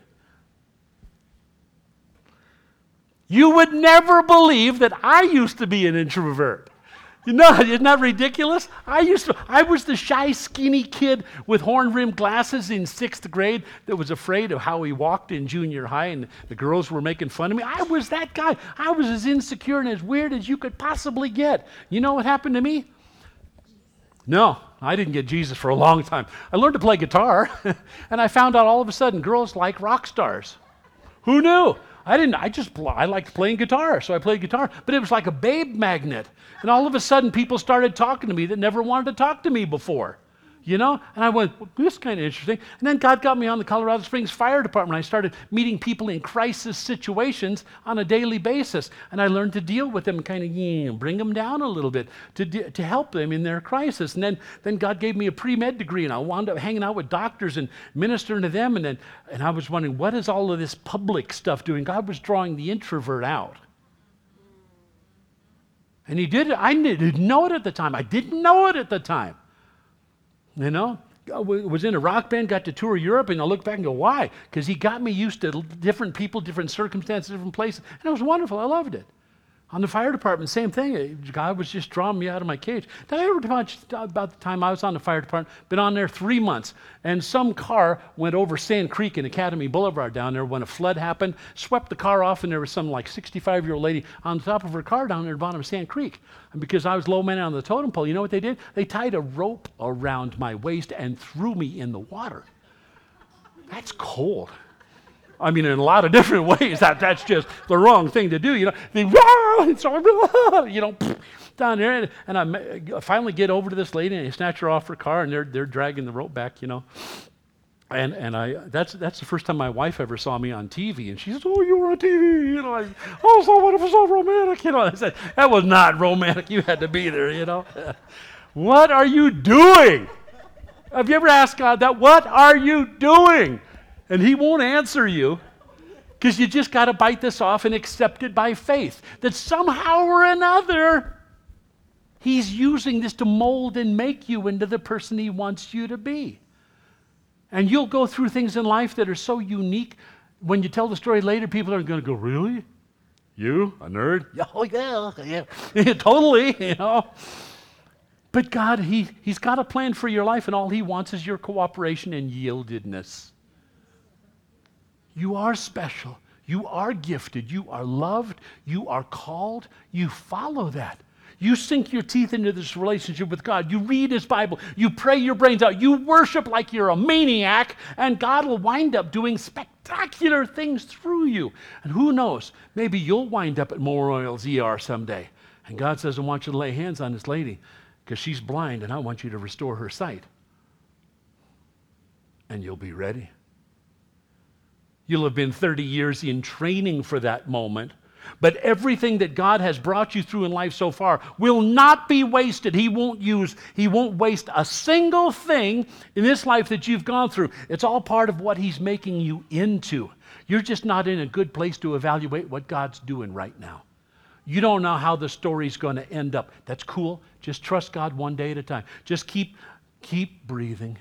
You would never believe that I used to be an introvert. You know, isn't that ridiculous? I used to, I was the shy, skinny kid with horn-rimmed glasses in sixth grade that was afraid of how he walked in junior high, and the girls were making fun of me. I was that guy. I was as insecure and as weird as you could possibly get. You know what happened to me? No, I didn't get Jesus for a long time. I learned to play guitar, and I found out all of a sudden girls like rock stars. Who knew? I didn't. I just I liked playing guitar, so I played guitar. But it was like a babe magnet, and all of a sudden people started talking to me that never wanted to talk to me before. You know? And I went, well, this is kind of interesting. And then God got me on the Colorado Springs Fire Department. I started meeting people in crisis situations on a daily basis. And I learned to deal with them and kind of yeah, bring them down a little bit to, de- to help them in their crisis. And then, then God gave me a pre-med degree, and I wound up hanging out with doctors and ministering to them. And, then, and I was wondering, what is all of this public stuff doing? God was drawing the introvert out. And he did it. I didn't know it at the time. I didn't know it at the time. You know? I was in a rock band, got to tour Europe, and I look back and go, why? Because he got me used to different people, different circumstances, different places. And it was wonderful. I loved it. On the fire department, same thing. God was just drawing me out of my cage. Did I ever talk about the time I was on the fire department? Been on there three months, and some car went over Sand Creek and Academy Boulevard down there when a flood happened, swept the car off, and there was some like sixty-five-year-old lady on top of her car down there at the bottom of Sand Creek. And because I was low man on the totem pole, you know what they did? They tied a rope around my waist and threw me in the water. That's cold. I mean, in a lot of different ways, that, that's just the wrong thing to do. You know, they, so, you know, down there, and, and I finally get over to this lady, and I snatch her off her car, and they're they're dragging the rope back, you know. And and I that's that's the first time my wife ever saw me on T V, and she says, "Oh, you were on T V," you know. I, oh, so wonderful, so romantic, you know. I said, "That was not romantic. You had to be there, you know." What are you doing? Have you ever asked God that? What are you doing? And he won't answer you because you just got to bite this off and accept it by faith. That somehow or another, he's using this to mold and make you into the person he wants you to be. And you'll go through things in life that are so unique. When you tell the story later, people are going to go, really? You, a nerd? Oh, yeah, yeah. Totally, you know. But God, he, he's got a plan for your life, and all he wants is your cooperation and yieldedness. You are special. You are gifted. You are loved. You are called. You follow that. You sink your teeth into this relationship with God. You read his Bible. You pray your brains out. You worship like you're a maniac, and God will wind up doing spectacular things through you. And who knows, maybe you'll wind up at Memorial's E R someday. And God says, I want you to lay hands on this lady because she's blind, and I want you to restore her sight. And you'll be ready. You'll have been thirty years in training for that moment. But everything that God has brought you through in life so far will not be wasted. He won't use, he won't waste a single thing in this life that you've gone through. It's all part of what he's making you into. You're just not in a good place to evaluate what God's doing right now. You don't know how the story's going to end up. That's cool. Just trust God one day at a time. Just keep, keep breathing.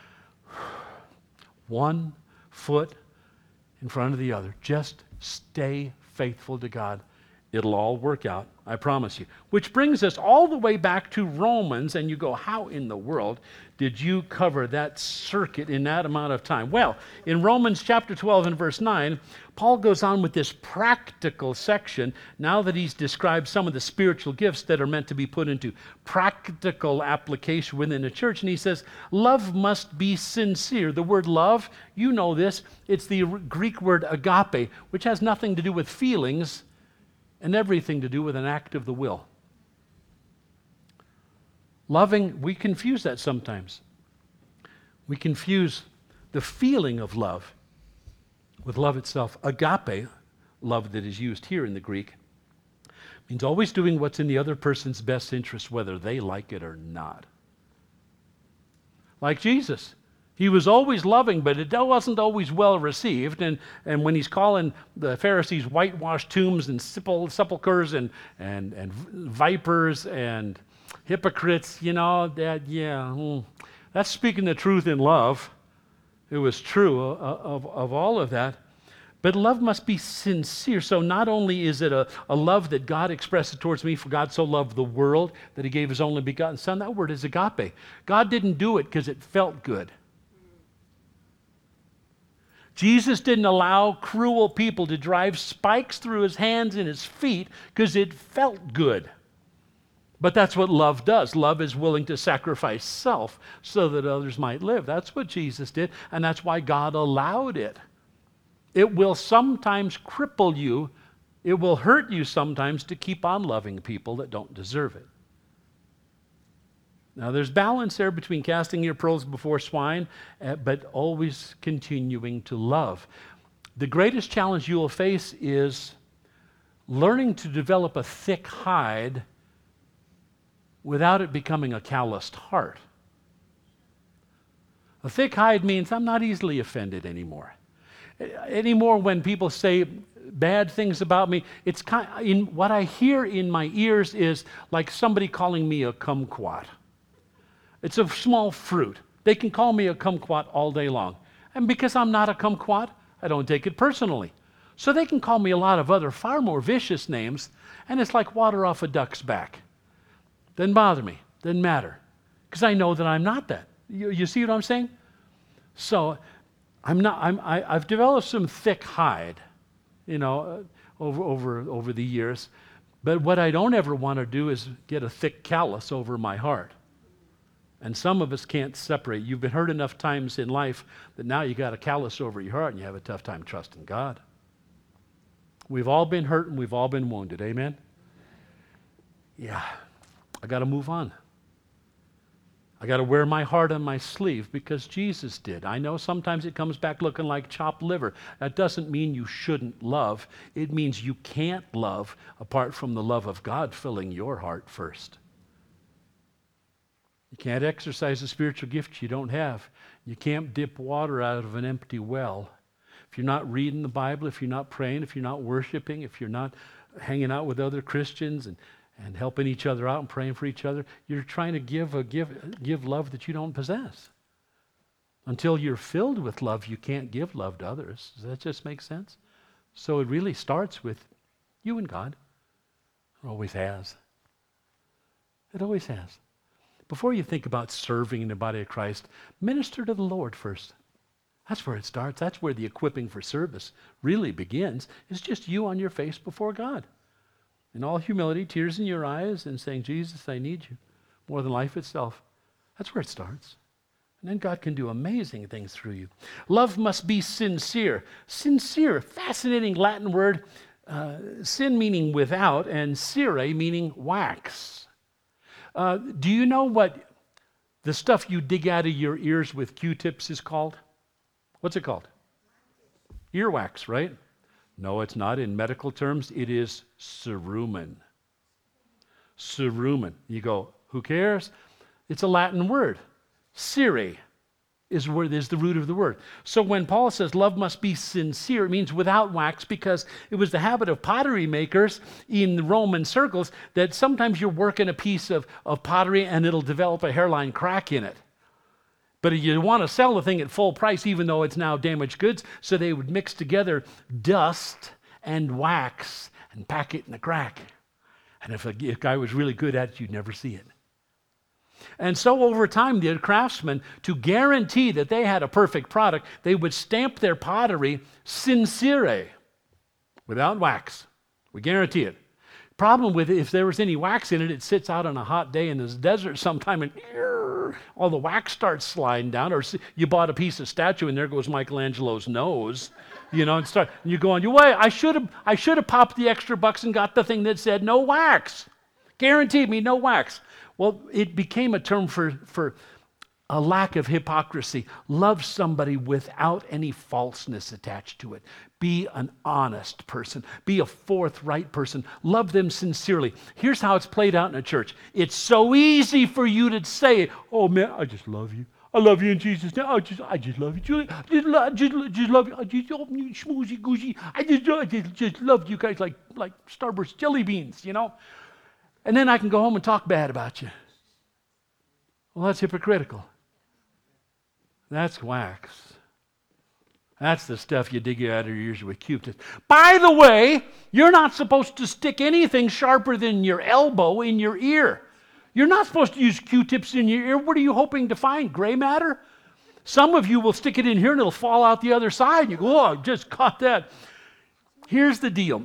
One foot in front of the other. Just stay faithful to God. It'll all work out, I promise you. Which brings us all the way back to Romans, and you go, how in the world did you cover that circuit in that amount of time? Well, in Romans chapter twelve and verse nine, Paul goes on with this practical section now that he's described some of the spiritual gifts that are meant to be put into practical application within the church. And he says, love must be sincere. The word love, you know this, it's the Greek word agape, which has nothing to do with feelings and everything to do with an act of the will. Loving, we confuse that sometimes. We confuse the feeling of love with love itself. Agape, love that is used here in the Greek, means always doing what's in the other person's best interest, whether they like it or not. Like Jesus. He was always loving, but it wasn't always well received. And, and when he's calling the Pharisees whitewashed tombs and sepulchres and, and, and vipers and hypocrites, you know, that, yeah, that's speaking the truth in love. It was true of, of, of all of that. But love must be sincere. So not only is it a, a love that God expresses towards me, for God so loved the world that he gave his only begotten son. That word is agape. God didn't do it because it felt good. Jesus didn't allow cruel people to drive spikes through his hands and his feet because it felt good. But that's what love does. Love is willing to sacrifice self so that others might live. That's what Jesus did, and that's why God allowed it. It will sometimes cripple you. It will hurt you sometimes to keep on loving people that don't deserve it. Now, there's balance there between casting your pearls before swine, uh, but always continuing to love. The greatest challenge you will face is learning to develop a thick hide without it becoming a calloused heart. A thick hide means I'm not easily offended anymore. Anymore when people say bad things about me, it's kind in what I hear in my ears is like somebody calling me a kumquat. It's a small fruit. They can call me a kumquat all day long. And because I'm not a kumquat, I don't take it personally. So they can call me a lot of other far more vicious names, and it's like water off a duck's back. Doesn't bother me. Doesn't matter. Because I know that I'm not that. You, you see what I'm saying? So I'm not, I'm, I, I've developed some thick hide, you know, uh, over, over, over the years. But what I don't ever want to do is get a thick callus over my heart. And some of us can't separate. You've been hurt enough times in life that now you got a callus over your heart and you have a tough time trusting God. We've all been hurt and we've all been wounded. Amen? Yeah. I got to move on. I got to wear my heart on my sleeve because Jesus did. I know sometimes it comes back looking like chopped liver. That doesn't mean you shouldn't love. It means you can't love apart from the love of God filling your heart first. You can't exercise a spiritual gift you don't have. You can't dip water out of an empty well. If you're not reading the Bible, if you're not praying, if you're not worshiping, if you're not hanging out with other Christians and, and helping each other out and praying for each other, you're trying to give a give give love that you don't possess. Until you're filled with love, you can't give love to others. Does that just make sense? So it really starts with you and God. It always has. It always has. Before you think about serving in the body of Christ, minister to the Lord first. That's where it starts. That's where the equipping for service really begins. It's just you on your face before God. In all humility, tears in your eyes, and saying, Jesus, I need you more than life itself. That's where it starts. And then God can do amazing things through you. Love must be sincere. Sincere, fascinating Latin word. Uh, sin meaning without, and cere meaning wax. Uh, do you know what the stuff you dig out of your ears with Q-tips is called? What's it called? Earwax, right? No, it's not. In medical terms, it is cerumen. Cerumen. You go, who cares? It's a Latin word. Cere is where there's the root of the word. So when Paul says love must be sincere, it means without wax, because it was the habit of pottery makers in the Roman circles that sometimes you're working a piece of, of pottery and it'll develop a hairline crack in it. But you want to sell the thing at full price even though it's now damaged goods, so they would mix together dust and wax and pack it in a crack. And if a, if a guy was really good at it, you'd never see it. And so over time, the craftsmen, to guarantee that they had a perfect product, they would stamp their pottery sincere, without wax. We guarantee it. Problem with it, if there was any wax in it, it sits out on a hot day in the desert sometime and all the wax starts sliding down. Or you bought a piece of statue and there goes Michelangelo's nose. You know, and start and you go on your way. I should have I should have popped the extra bucks and got the thing that said no wax. Guaranteed me no wax. Well, it became a term for, for a lack of hypocrisy. Love somebody without any falseness attached to it. Be an honest person. Be a forthright person. Love them sincerely. Here's how it's played out in a church. It's so easy for you to say, oh man, I just love you. I love you in Jesus' name. I just, I just love you. Julie. I just, love, just, just love you. I just, oh, you schmoozy goosey. I just, I just, just love you guys like, like Starburst jelly beans, you know? And then I can go home and talk bad about you. Well, that's hypocritical. That's wax. That's the stuff you dig out of your ears with Q-tips. By the way, you're not supposed to stick anything sharper than your elbow in your ear. You're not supposed to use Q-tips in your ear. What are you hoping to find? Gray matter? Some of you will stick it in here and it'll fall out the other side. You go, oh, I just caught that. Here's the deal.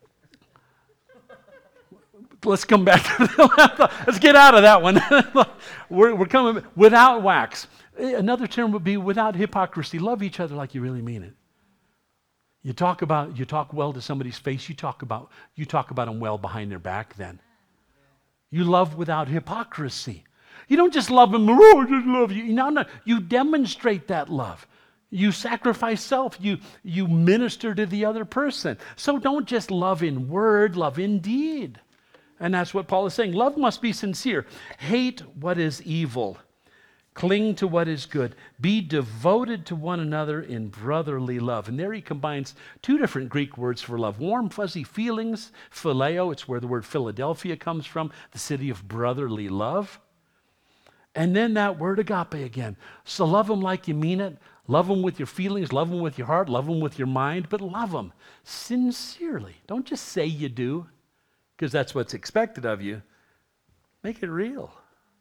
Let's come back to the Let's get out of that one. we're, we're coming without wax. Another term would be without hypocrisy. Love each other like you really mean it. You talk about you talk well to somebody's face. You talk about you talk about them well behind their back. Then you love without hypocrisy. You don't just love them. Oh, I just love you. No, no. You demonstrate that love. You sacrifice self. You you minister to the other person. So don't just love in word. Love in deed. And that's what Paul is saying. Love must be sincere. Hate what is evil. Cling to what is good. Be devoted to one another in brotherly love. And there he combines two different Greek words for love. Warm, fuzzy feelings, phileo, it's where the word Philadelphia comes from, the city of brotherly love. And then that word agape again. So love them like you mean it. Love them with your feelings. Love them with your heart. Love them with your mind. But love them sincerely. Don't just say you do, because that's what's expected of you. Make it real.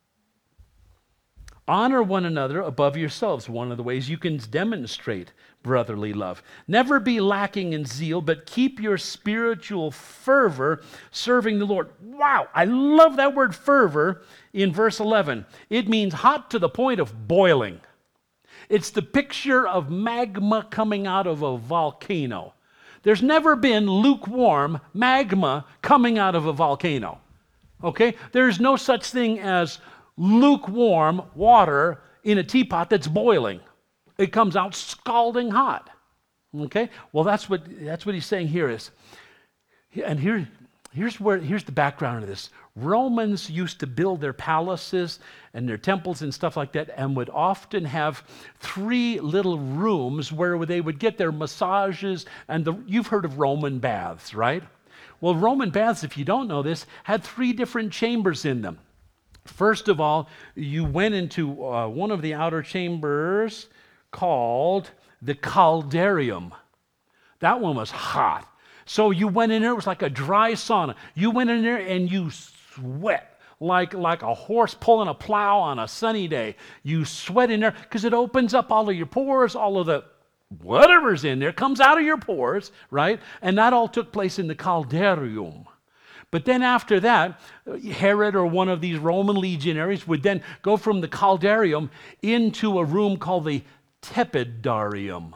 Honor one another above yourselves. One of the ways you can demonstrate brotherly love. Never be lacking in zeal, but keep your spiritual fervor serving the Lord. Wow, I love that word fervor in verse eleven. It means hot to the point of boiling. It's the picture of magma coming out of a volcano. There's never been lukewarm magma coming out of a volcano. Okay? There's no such thing as lukewarm water in a teapot that's boiling. It comes out scalding hot. Okay? Well, that's what that's what he's saying here is. And here, here's where here's the background of this. Romans used to build their palaces and their temples and stuff like that, and would often have three little rooms where they would get their massages. And the, you've heard of Roman baths, right? Well, Roman baths, if you don't know this, had three different chambers in them. First of all, you went into uh, one of the outer chambers called the caldarium. That one was hot. So you went in there, it was like a dry sauna. You went in there and you sweat like, like a horse pulling a plow on a sunny day. You sweat in there because it opens up all of your pores, all of the whatever's in there comes out of your pores, right? And that all took place in the caldarium. But then after that, Herod or one of these Roman legionaries would then go from the caldarium into a room called the tepidarium.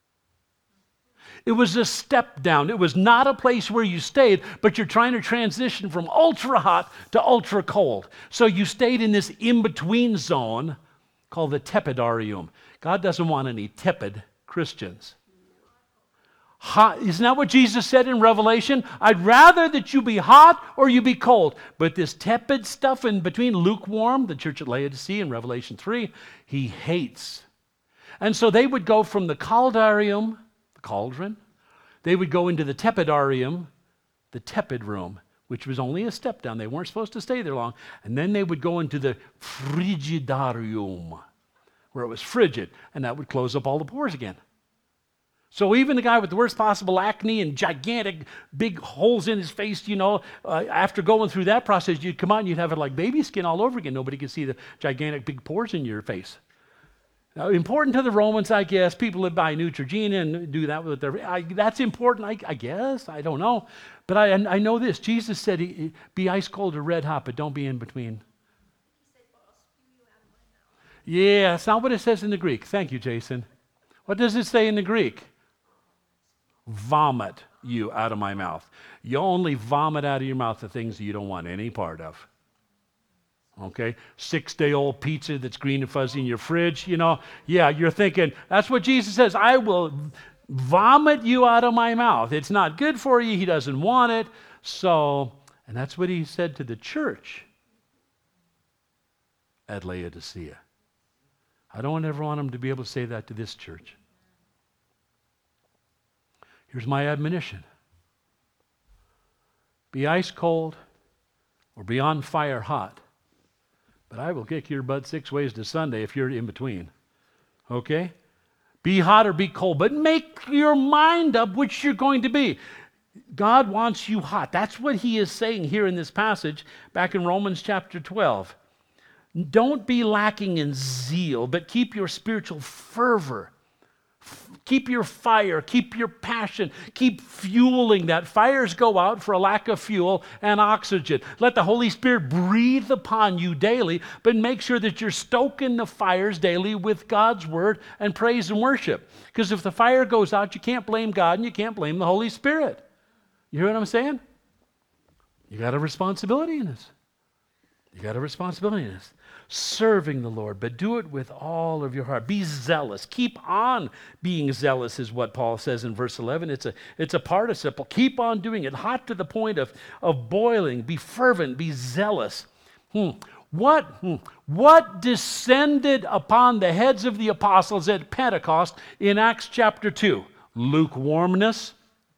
It was a step down. It was not a place where you stayed, but you're trying to transition from ultra hot to ultra cold. So you stayed in this in-between zone called the tepidarium. God doesn't want any tepid Christians. Hot, isn't that what Jesus said in Revelation? I'd rather that you be hot or you be cold. But this tepid stuff in between, lukewarm, the church at Laodicea in Revelation three, he hates. And so they would go from the caldarium, the cauldron, they would go into the tepidarium, the tepid room, which was only a step down. They weren't supposed to stay there long. And then they would go into the frigidarium, where it was frigid, and that would close up all the pores again. So even the guy with the worst possible acne and gigantic big holes in his face, you know, uh, after going through that process, you'd come out and you'd have it like baby skin all over again. Nobody could see the gigantic big pores in your face. Now, important to the Romans, I guess, people that buy Neutrogena and do that with their, I, that's important, I, I guess, I don't know. But I, I know this, Jesus said, he, be ice cold or red hot, but don't be in between. Yeah, that's not what it says in the Greek. Thank you, Jason. What does it say in the Greek? Vomit you out of my mouth. You only vomit out of your mouth the things that you don't want any part of. Okay? Six-day-old pizza that's green and fuzzy in your fridge, you know. Yeah, you're thinking, that's what Jesus says. I will vomit you out of my mouth. It's not good for you. He doesn't want it. So, and that's what he said to the church at Laodicea. I don't ever want him to be able to say that to this church. Here's my admonition. Be ice cold or be on fire hot, but I will kick your butt six ways to Sunday if you're in between. Okay? Be hot or be cold, but make your mind up which you're going to be. God wants you hot. That's what he is saying here in this passage back in Romans chapter twelve. Don't be lacking in zeal, but keep your spiritual fervor. Keep your fire, keep your passion, keep fueling that. Fires go out for a lack of fuel and oxygen. Let the Holy Spirit breathe upon you daily, but make sure that you're stoking the fires daily with God's word and praise and worship. Because if the fire goes out, you can't blame God and you can't blame the Holy Spirit. You hear what I'm saying? You got a responsibility in this. You got a responsibility in this. Serving the Lord, but do it with all of your heart. Be zealous. Keep on being zealous is what Paul says in verse eleven. It's a, it's a participle. Keep on doing it, hot to the point of, of boiling. Be fervent. Be zealous. Hmm. What, hmm, what descended upon the heads of the apostles at Pentecost in Acts chapter two? Lukewarmness.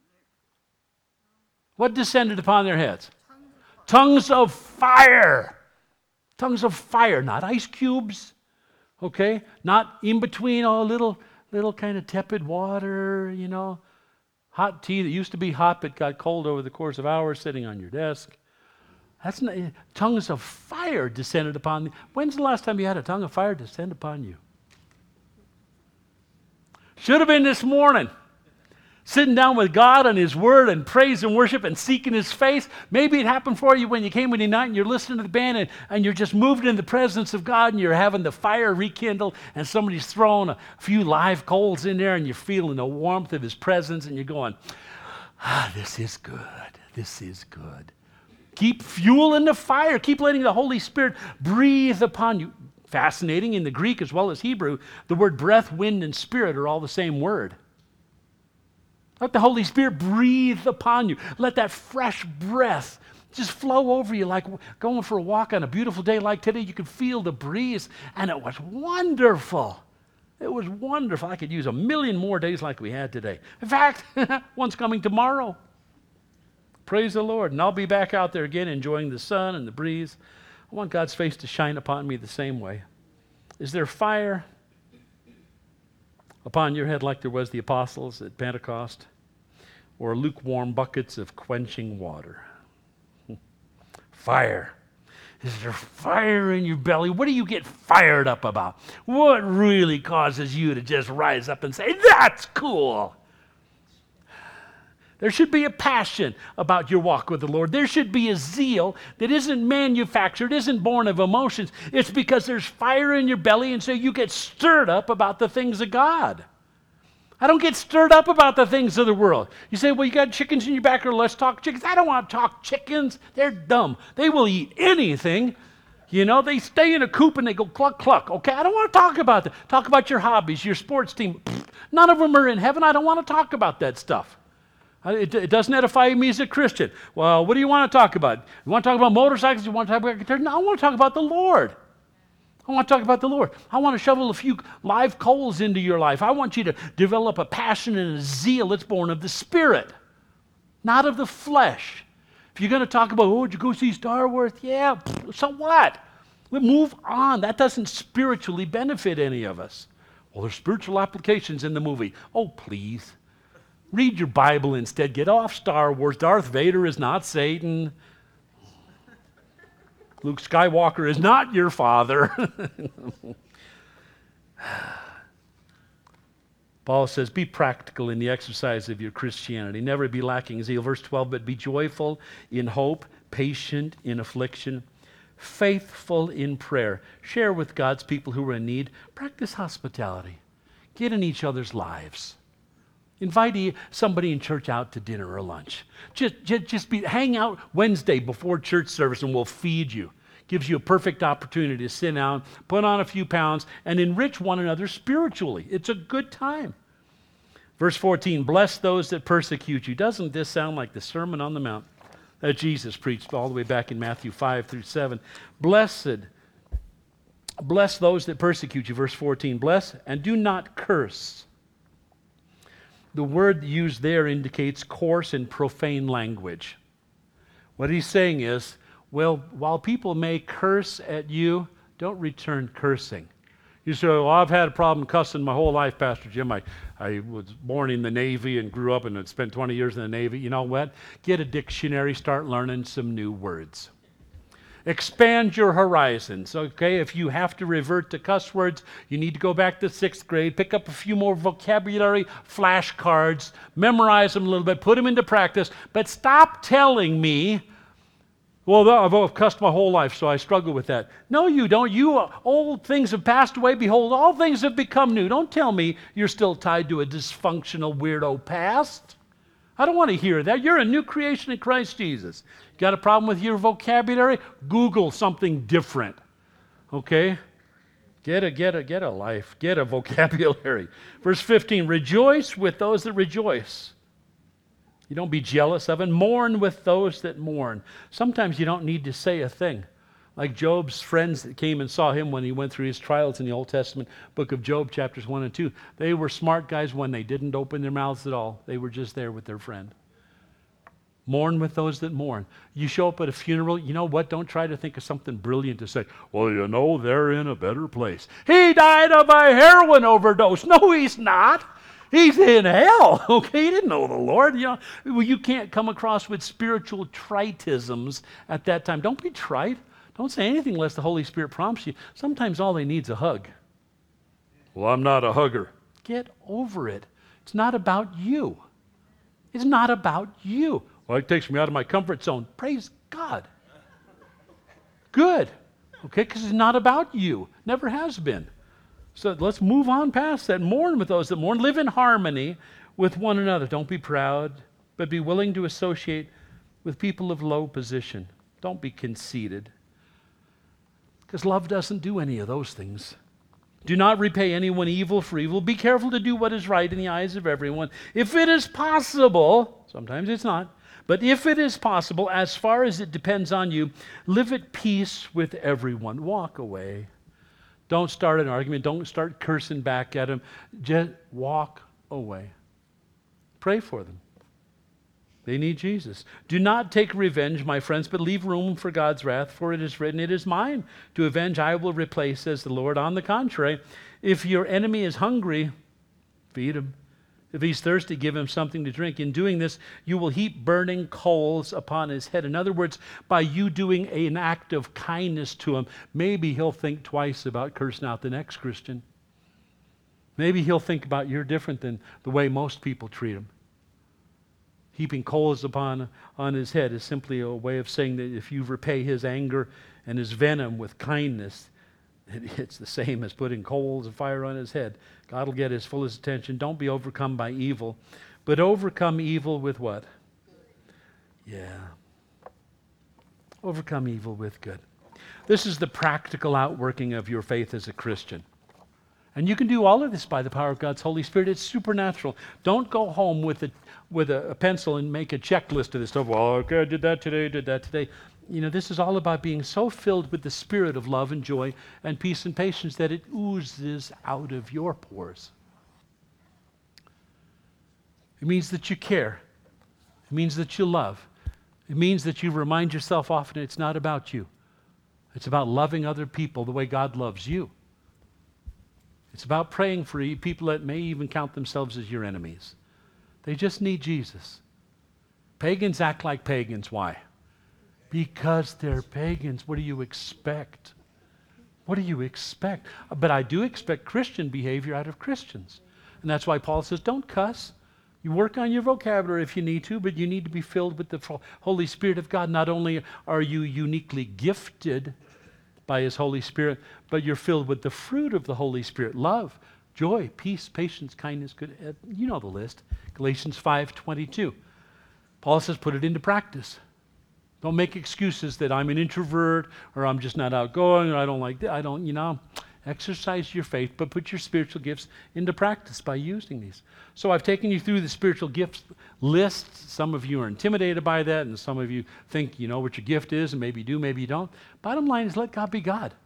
What descended upon their heads? Tongues of fire. Tongues of fire, not ice cubes, okay? Not in between, oh, little, little kind of tepid water, you know. Hot tea that used to be hot but got cold over the course of hours sitting on your desk. That's not, tongues of fire descended upon me. When's the last time you had a tongue of fire descend upon you? Should have been this morning. Sitting down with God and His Word and praise and worship and seeking His face. Maybe it happened for you when you came Wednesday night and you're listening to the band and, and you're just moved in the presence of God and you're having the fire rekindled and somebody's throwing a few live coals in there and you're feeling the warmth of His presence and you're going, ah, this is good. This is good. Keep fueling the fire. Keep letting the Holy Spirit breathe upon you. Fascinating, in the Greek as well as Hebrew, the word breath, wind, and spirit are all the same word. Let the Holy Spirit breathe upon you. Let that fresh breath just flow over you like going for a walk on a beautiful day like today. You could feel the breeze, and it was wonderful. It was wonderful. I could use a million more days like we had today. In fact, one's coming tomorrow. Praise the Lord. And I'll be back out there again enjoying the sun and the breeze. I want God's face to shine upon me the same way. Is there fire upon your head like there was the apostles at Pentecost? Or lukewarm buckets of quenching water? Fire. Is there fire in your belly? What do you get fired up about? What really causes you to just rise up and say, that's cool? There should be a passion about your walk with the Lord. There should be a zeal that isn't manufactured, isn't born of emotions. It's because there's fire in your belly, and so you get stirred up about the things of God. I don't get stirred up about the things of the world. You say, well, you got chickens in your backyard, let's talk chickens. I don't want to talk chickens. They're dumb. They will eat anything. You know, they stay in a coop and they go cluck, cluck. Okay, I don't want to talk about that. Talk about your hobbies, your sports team. Pfft, none of them are in heaven. I don't want to talk about that stuff. It, it doesn't edify me as a Christian. Well, what do you want to talk about? You want to talk about motorcycles? You want to talk about guitars? No, I want to talk about the Lord. I want to talk about the Lord. I want to shovel a few live coals into your life. I want you to develop a passion and a zeal that's born of the Spirit, not of the flesh. If you're going to talk about, oh, did you go see Star Wars? Yeah, so what? We move on. That doesn't spiritually benefit any of us. Well, there's spiritual applications in the movie. Oh, please. Read your Bible instead. Get off Star Wars. Darth Vader is not Satan. Luke Skywalker is not your father. Paul says, be practical in the exercise of your Christianity. Never be lacking zeal. Verse twelve, but be joyful in hope, patient in affliction, faithful in prayer. Share with God's people who are in need. Practice hospitality. Get in each other's lives. Invite somebody in church out to dinner or lunch. Just, just, just be, hang out Wednesday before church service and we'll feed you. Gives you a perfect opportunity to sit down, put on a few pounds, and enrich one another spiritually. It's a good time. Verse fourteen, bless those that persecute you. Doesn't this sound like the Sermon on the Mount that Jesus preached all the way back in Matthew five through seven? Blessed, bless those that persecute you. Verse fourteen, bless and do not curse. The word used there indicates coarse and profane language. What he's saying is, well, while people may curse at you, don't return cursing. You say, well, I've had a problem cussing my whole life, Pastor Jim. I, I was born in the Navy and grew up and had spent twenty years in the Navy. You know what? Get a dictionary, start learning some new words. Expand your horizons, okay? If you have to revert to cuss words, you need to go back to sixth grade, pick up a few more vocabulary flashcards, memorize them a little bit, put them into practice, but stop telling me, well, I've cussed my whole life, so I struggle with that. No, you don't. You, old things have passed away. Behold, all things have become new. Don't tell me you're still tied to a dysfunctional, weirdo past. I don't want to hear that. You're a new creation in Christ Jesus. Got a problem with your vocabulary? Google something different. Okay? Get a get a get a life. Get a vocabulary. Verse fifteen, rejoice with those that rejoice. You don't be jealous of and mourn with those that mourn. Sometimes you don't need to say a thing. Like Job's friends that came and saw him when he went through his trials in the Old Testament book of Job, chapters one and two. They were smart guys when they didn't open their mouths at all. They were just there with their friend. Mourn with those that mourn. You show up at a funeral, you know what? Don't try to think of something brilliant to say. Well, you know, they're in a better place. He died of a heroin overdose. No, he's not. He's in hell. Okay, he didn't know the Lord. You know, well, you can't come across with spiritual tritisms at that time. Don't be trite. Don't say anything unless the Holy Spirit prompts you. Sometimes all they need is a hug. Well, I'm not a hugger. Get over it. It's not about you. It's not about you. Well, it takes me out of my comfort zone. Praise God. Good. Okay, because it's not about you. Never has been. So let's move on past that. Mourn with those that mourn. Live in harmony with one another. Don't be proud, but be willing to associate with people of low position. Don't be conceited. Because love doesn't do any of those things. Do not repay anyone evil for evil. Be careful to do what is right in the eyes of everyone. If it is possible, sometimes it's not, but if it is possible, as far as it depends on you, live at peace with everyone. Walk away. Don't start an argument. Don't start cursing back at them. Just walk away. Pray for them. They need Jesus. Do not take revenge, my friends, but leave room for God's wrath, for it is written, it is mine to avenge, I will repay, says the Lord. On the contrary, if your enemy is hungry, feed him. If he's thirsty, give him something to drink. In doing this, you will heap burning coals upon his head. In other words, by you doing an act of kindness to him, maybe he'll think twice about cursing out the next Christian. Maybe he'll think about you're different than the way most people treat him. Heaping coals upon on his head is simply a way of saying that if you repay his anger and his venom with kindness, it's the same as putting coals of fire on his head. God will get his fullest attention. Don't be overcome by evil, but overcome evil with what? Yeah. Overcome evil with good. This is the practical outworking of your faith as a Christian. And you can do all of this by the power of God's Holy Spirit. It's supernatural. Don't go home with a with a, a pencil and make a checklist of this stuff. Well, okay, I did that today, did that today. You know, this is all about being so filled with the spirit of love and joy and peace and patience that it oozes out of your pores. It means that you care. It means that you love. It means that you remind yourself often it's not about you. It's about loving other people the way God loves you. It's about praying for people that may even count themselves as your enemies. They just need Jesus. Pagans act like pagans. Why? Because they're pagans. What do you expect? What do you expect? But I do expect Christian behavior out of Christians. And that's why Paul says, don't cuss. You work on your vocabulary if you need to, but you need to be filled with the Holy Spirit of God. Not only are you uniquely gifted by his Holy Spirit, but you're filled with the fruit of the Holy Spirit. Love, joy, peace, patience, kindness, good. Uh, you know the list. Galatians five twenty-two. Paul says, put it into practice. Don't make excuses that I'm an introvert or I'm just not outgoing or I don't like that. I don't, you know, exercise your faith, but put your spiritual gifts into practice by using these. So I've taken you through the spiritual gifts list. Some of you are intimidated by that, and some of you think you know what your gift is, and maybe you do, maybe you don't. Bottom line is let God be God.